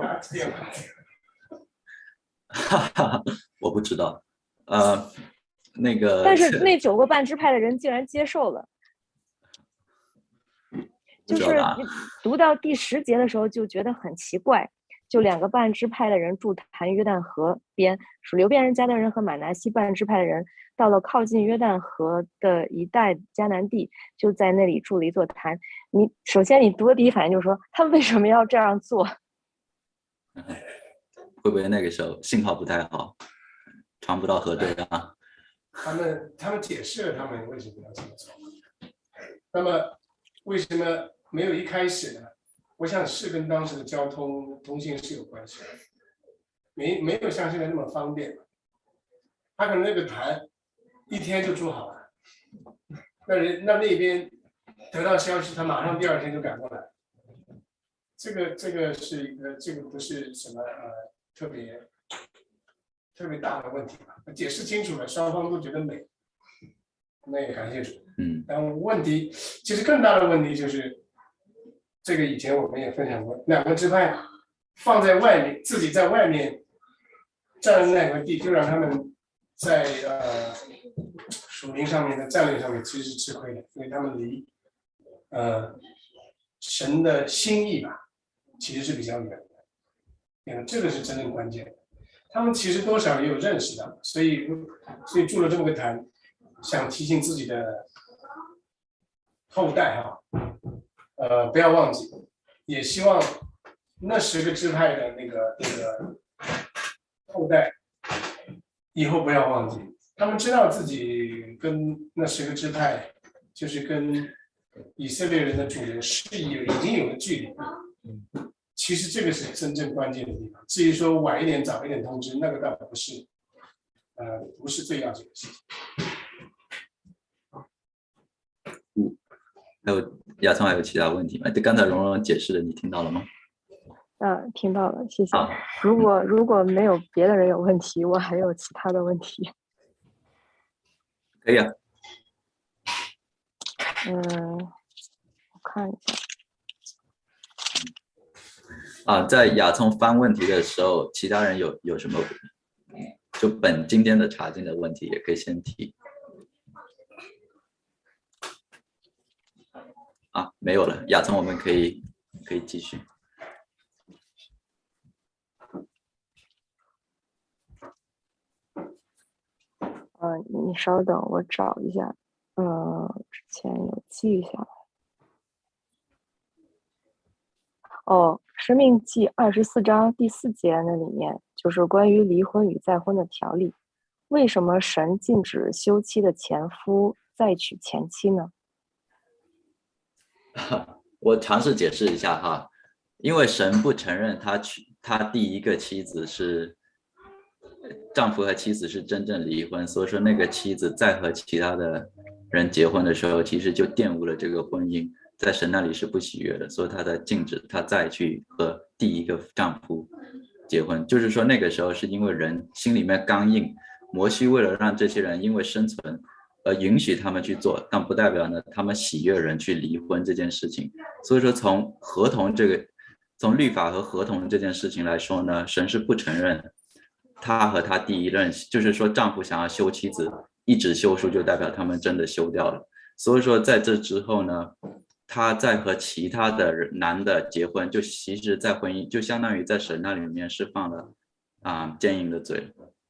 哈哈，我不知道，呃，那个， 但是那九个半支派的人竟然接受了。就是读到第十节的时候就觉得很奇怪，就两个半支派的人筑坛约旦河边，属流便人家的人和马拿西半支派的人，到了靠近约旦河的一带迦南地，就在那里筑了一座坛。你首先你读的第一反应就是说，他们为什么要这样做？ 会不会那个时候信号不太好，传不到河对啊？ 他们他们解释了他们为什么要这么做。那么为什么没有一开始呢？我想是跟当时的交通通信是有关系的，没没有像现在那么方便。他可能那个坛一天就筑好了，那人那那边得到消息，他马上第二天就赶过来。这个这个是一个这个不是什么呃特别特别大的问题吧？解释清楚了，双方都觉得美，那也感谢主。 嗯， 但问题其实更大的问题就是，这个以前我们也分享过，两个支派放在外面，自己在外面占那块地，就让他们在呃属灵上面的战略上面其实是吃亏的，因为他们离呃神的心意吧，其实是比较远的。嗯，这个是真正关键的。他们其实多少也有认识到，所以所以筑了这么个坛，想提醒自己的后代哈，呃，不要忘记，也希望那十个支派的那个那个后代以后不要忘记，他们知道自己跟那十个支派，就是跟以色列人的主流是有已经有了距离。嗯，其实这个是真正关键的地方。至于说晚一点、早一点通知，那个倒不是，呃，不是最要紧的事情。 嗯，还有亚聪还有其他问题吗？刚才蓉蓉解释的，你听到了吗？ 嗯，听到了，谢谢。如果如果没有别的人有问题，我还有其他的问题。 可以啊。 嗯，我看一下。 啊，在亚聪翻问题的时候，其他人有有什么就本今天的查经的问题，也可以先提。啊，没有了，亚聪，我们可以可以继续。 呃，你稍等，我找一下。呃，之前有记下来。哦， 生命记二十四章第四节那里面，就是关于离婚与再婚的条例。为什么神禁止休妻的前夫再娶前妻呢？ 我尝试解释一下哈，因为神不承认他娶他第一个妻子是丈夫和妻子是真正离婚，所以说那个妻子再和其他的人结婚的时候，其实就玷污了这个婚姻，在神那里是不喜悦的，所以他的禁止他再去和第一个丈夫结婚。就是说那个时候是因为人心里面刚硬，摩西为了让这些人因为生存而允许他们去做，但不代表呢他们喜悦人去离婚这件事情。所以说从合同这个从律法和合同这件事情来说呢，神是不承认他和他第一任，就是说丈夫想要休妻子一纸休书就代表他们真的休掉了。所以说在这之后呢，他在和其他的男的结婚，就其实在婚姻就相当于在神那里面是放了啊奸淫的罪。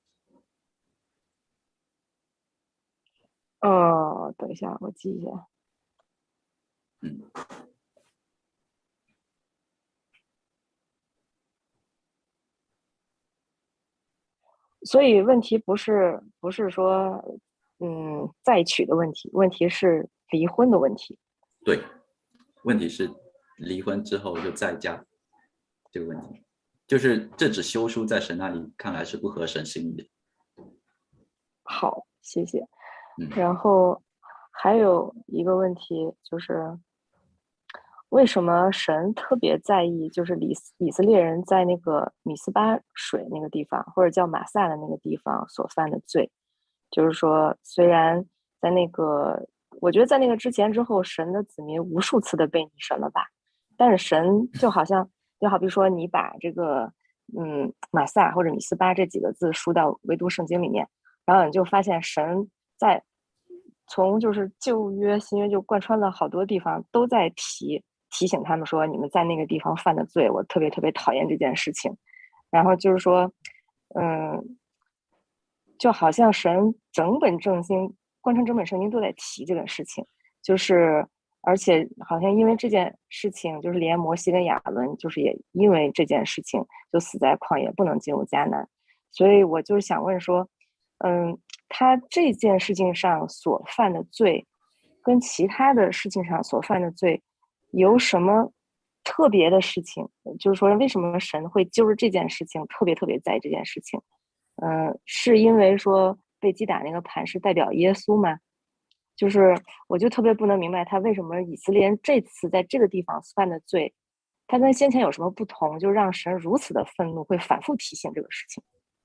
哦，等一下，我记一下。 嗯。 所以问题不是不是说嗯再娶的问题，问题是离婚的问题。 对，问题是离婚之后就再嫁这个问题，就是这纸休书在神那里看来是不合神心意的。 好，谢谢。 嗯、 然后还有一个问题就是，为什么神特别在意，就是以以色列人在那个米斯巴水那个地方，或者叫马萨的那个地方所犯的罪？就是说，虽然在那个，我觉得在那个之前之后，神的子民无数次的被你神了吧，但是神就好像，就好比说你把这个嗯马萨或者米斯巴这几个字输到唯独圣经里面，然后你就发现神在从就是旧约新约就贯穿了好多地方都在提提醒他们说，你们在那个地方犯的罪，我特别特别讨厌这件事情。然后就是说嗯就好像神整本圣经贯穿整本圣经都在提这个事情，就是而且好像因为这件事情，就是连摩西跟亚伦就是也因为这件事情就死在旷野，不能进入迦南。所以我就是想问说嗯他这件事情上所犯的罪跟其他的事情上所犯的罪有什么特别的事情，就是说为什么神会就是这件事情特别特别在意这件事情。嗯，是因为说被击打那个磐石代表耶稣吗？就是我就特别不能明白他为什么以色列人这次在这个地方犯的罪，他跟先前有什么不同，就让神如此的愤怒，会反复提醒这个事情。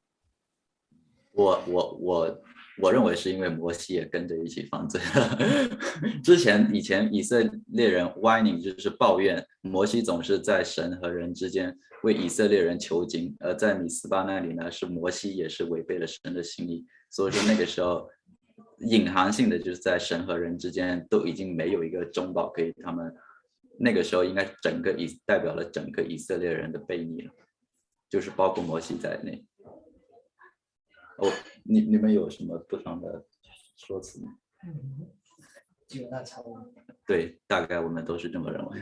我我我我认为是因为摩西也跟着一起犯罪了。之前以前以色列人 whining 就是抱怨摩西总是在神和人之间为以色列人求经，而在米斯巴那里呢，是摩西也是违背了神的心意。所以说那个时候隐含性的就是在神和人之间都已经没有一个中保可以，他们那个时候应该整个以代表了整个以色列人的悖逆了，就是包括摩西在内。哦，你你们有什么不同的说辞吗？ 嗯，基本上差不多。 对，大概我们都是这么认为。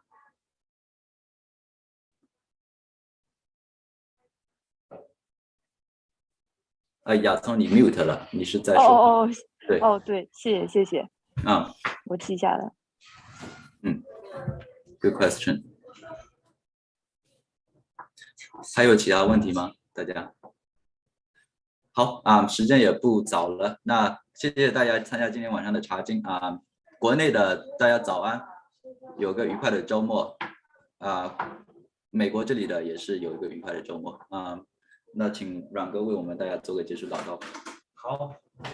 啊，亚聪，你 mute 了，你是在说？ 哦哦对哦，对，谢谢谢谢。 啊， 我记下来。 嗯 ，good question。还有其他问题吗？大家？好啊，时间也不早了，那谢谢大家参加今天晚上的查经啊。国内的大家早安，有个愉快的周末啊。美国这里的也是有一个愉快的周末啊。那请阮哥为我们大家做个结束祷告。 好，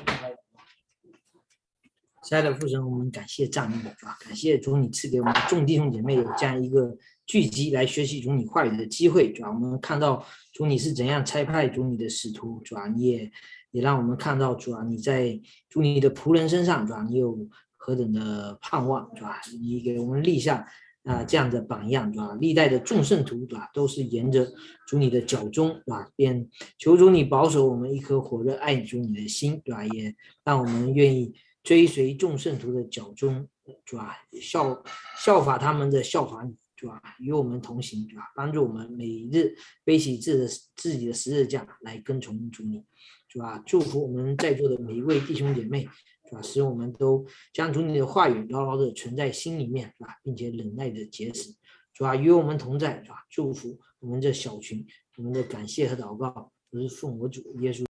亲爱的父神，我们感谢赞美你，是吧？感谢主你赐给我们众弟兄姐妹有这样一个聚集来学习主你话语的机会，主要我们看到主你是怎样差派主你的使徒，主要你也也让我们看到主要你在主你的仆人身上，主要你有何等的盼望，主要你给我们立下啊、呃、这样的榜样，主要历代的众圣徒，主要都是沿着主你的脚中，对吧？便求主你保守我们一颗火热爱主你的心，对吧？也让我们愿意追随众圣徒的脚中，主要效效法他们的效法你， 主啊，与我们同行，主啊，帮助我们每日背起自的自己的十字架来跟从主你，主啊，祝福我们在座的每一位弟兄姐妹，主啊，使我们都将主你的话语牢牢的存在心里面，主啊，并且忍耐的结实，主啊，与我们同在，主啊，祝福我们这小群，我们的感谢和祷告都是奉我主耶稣。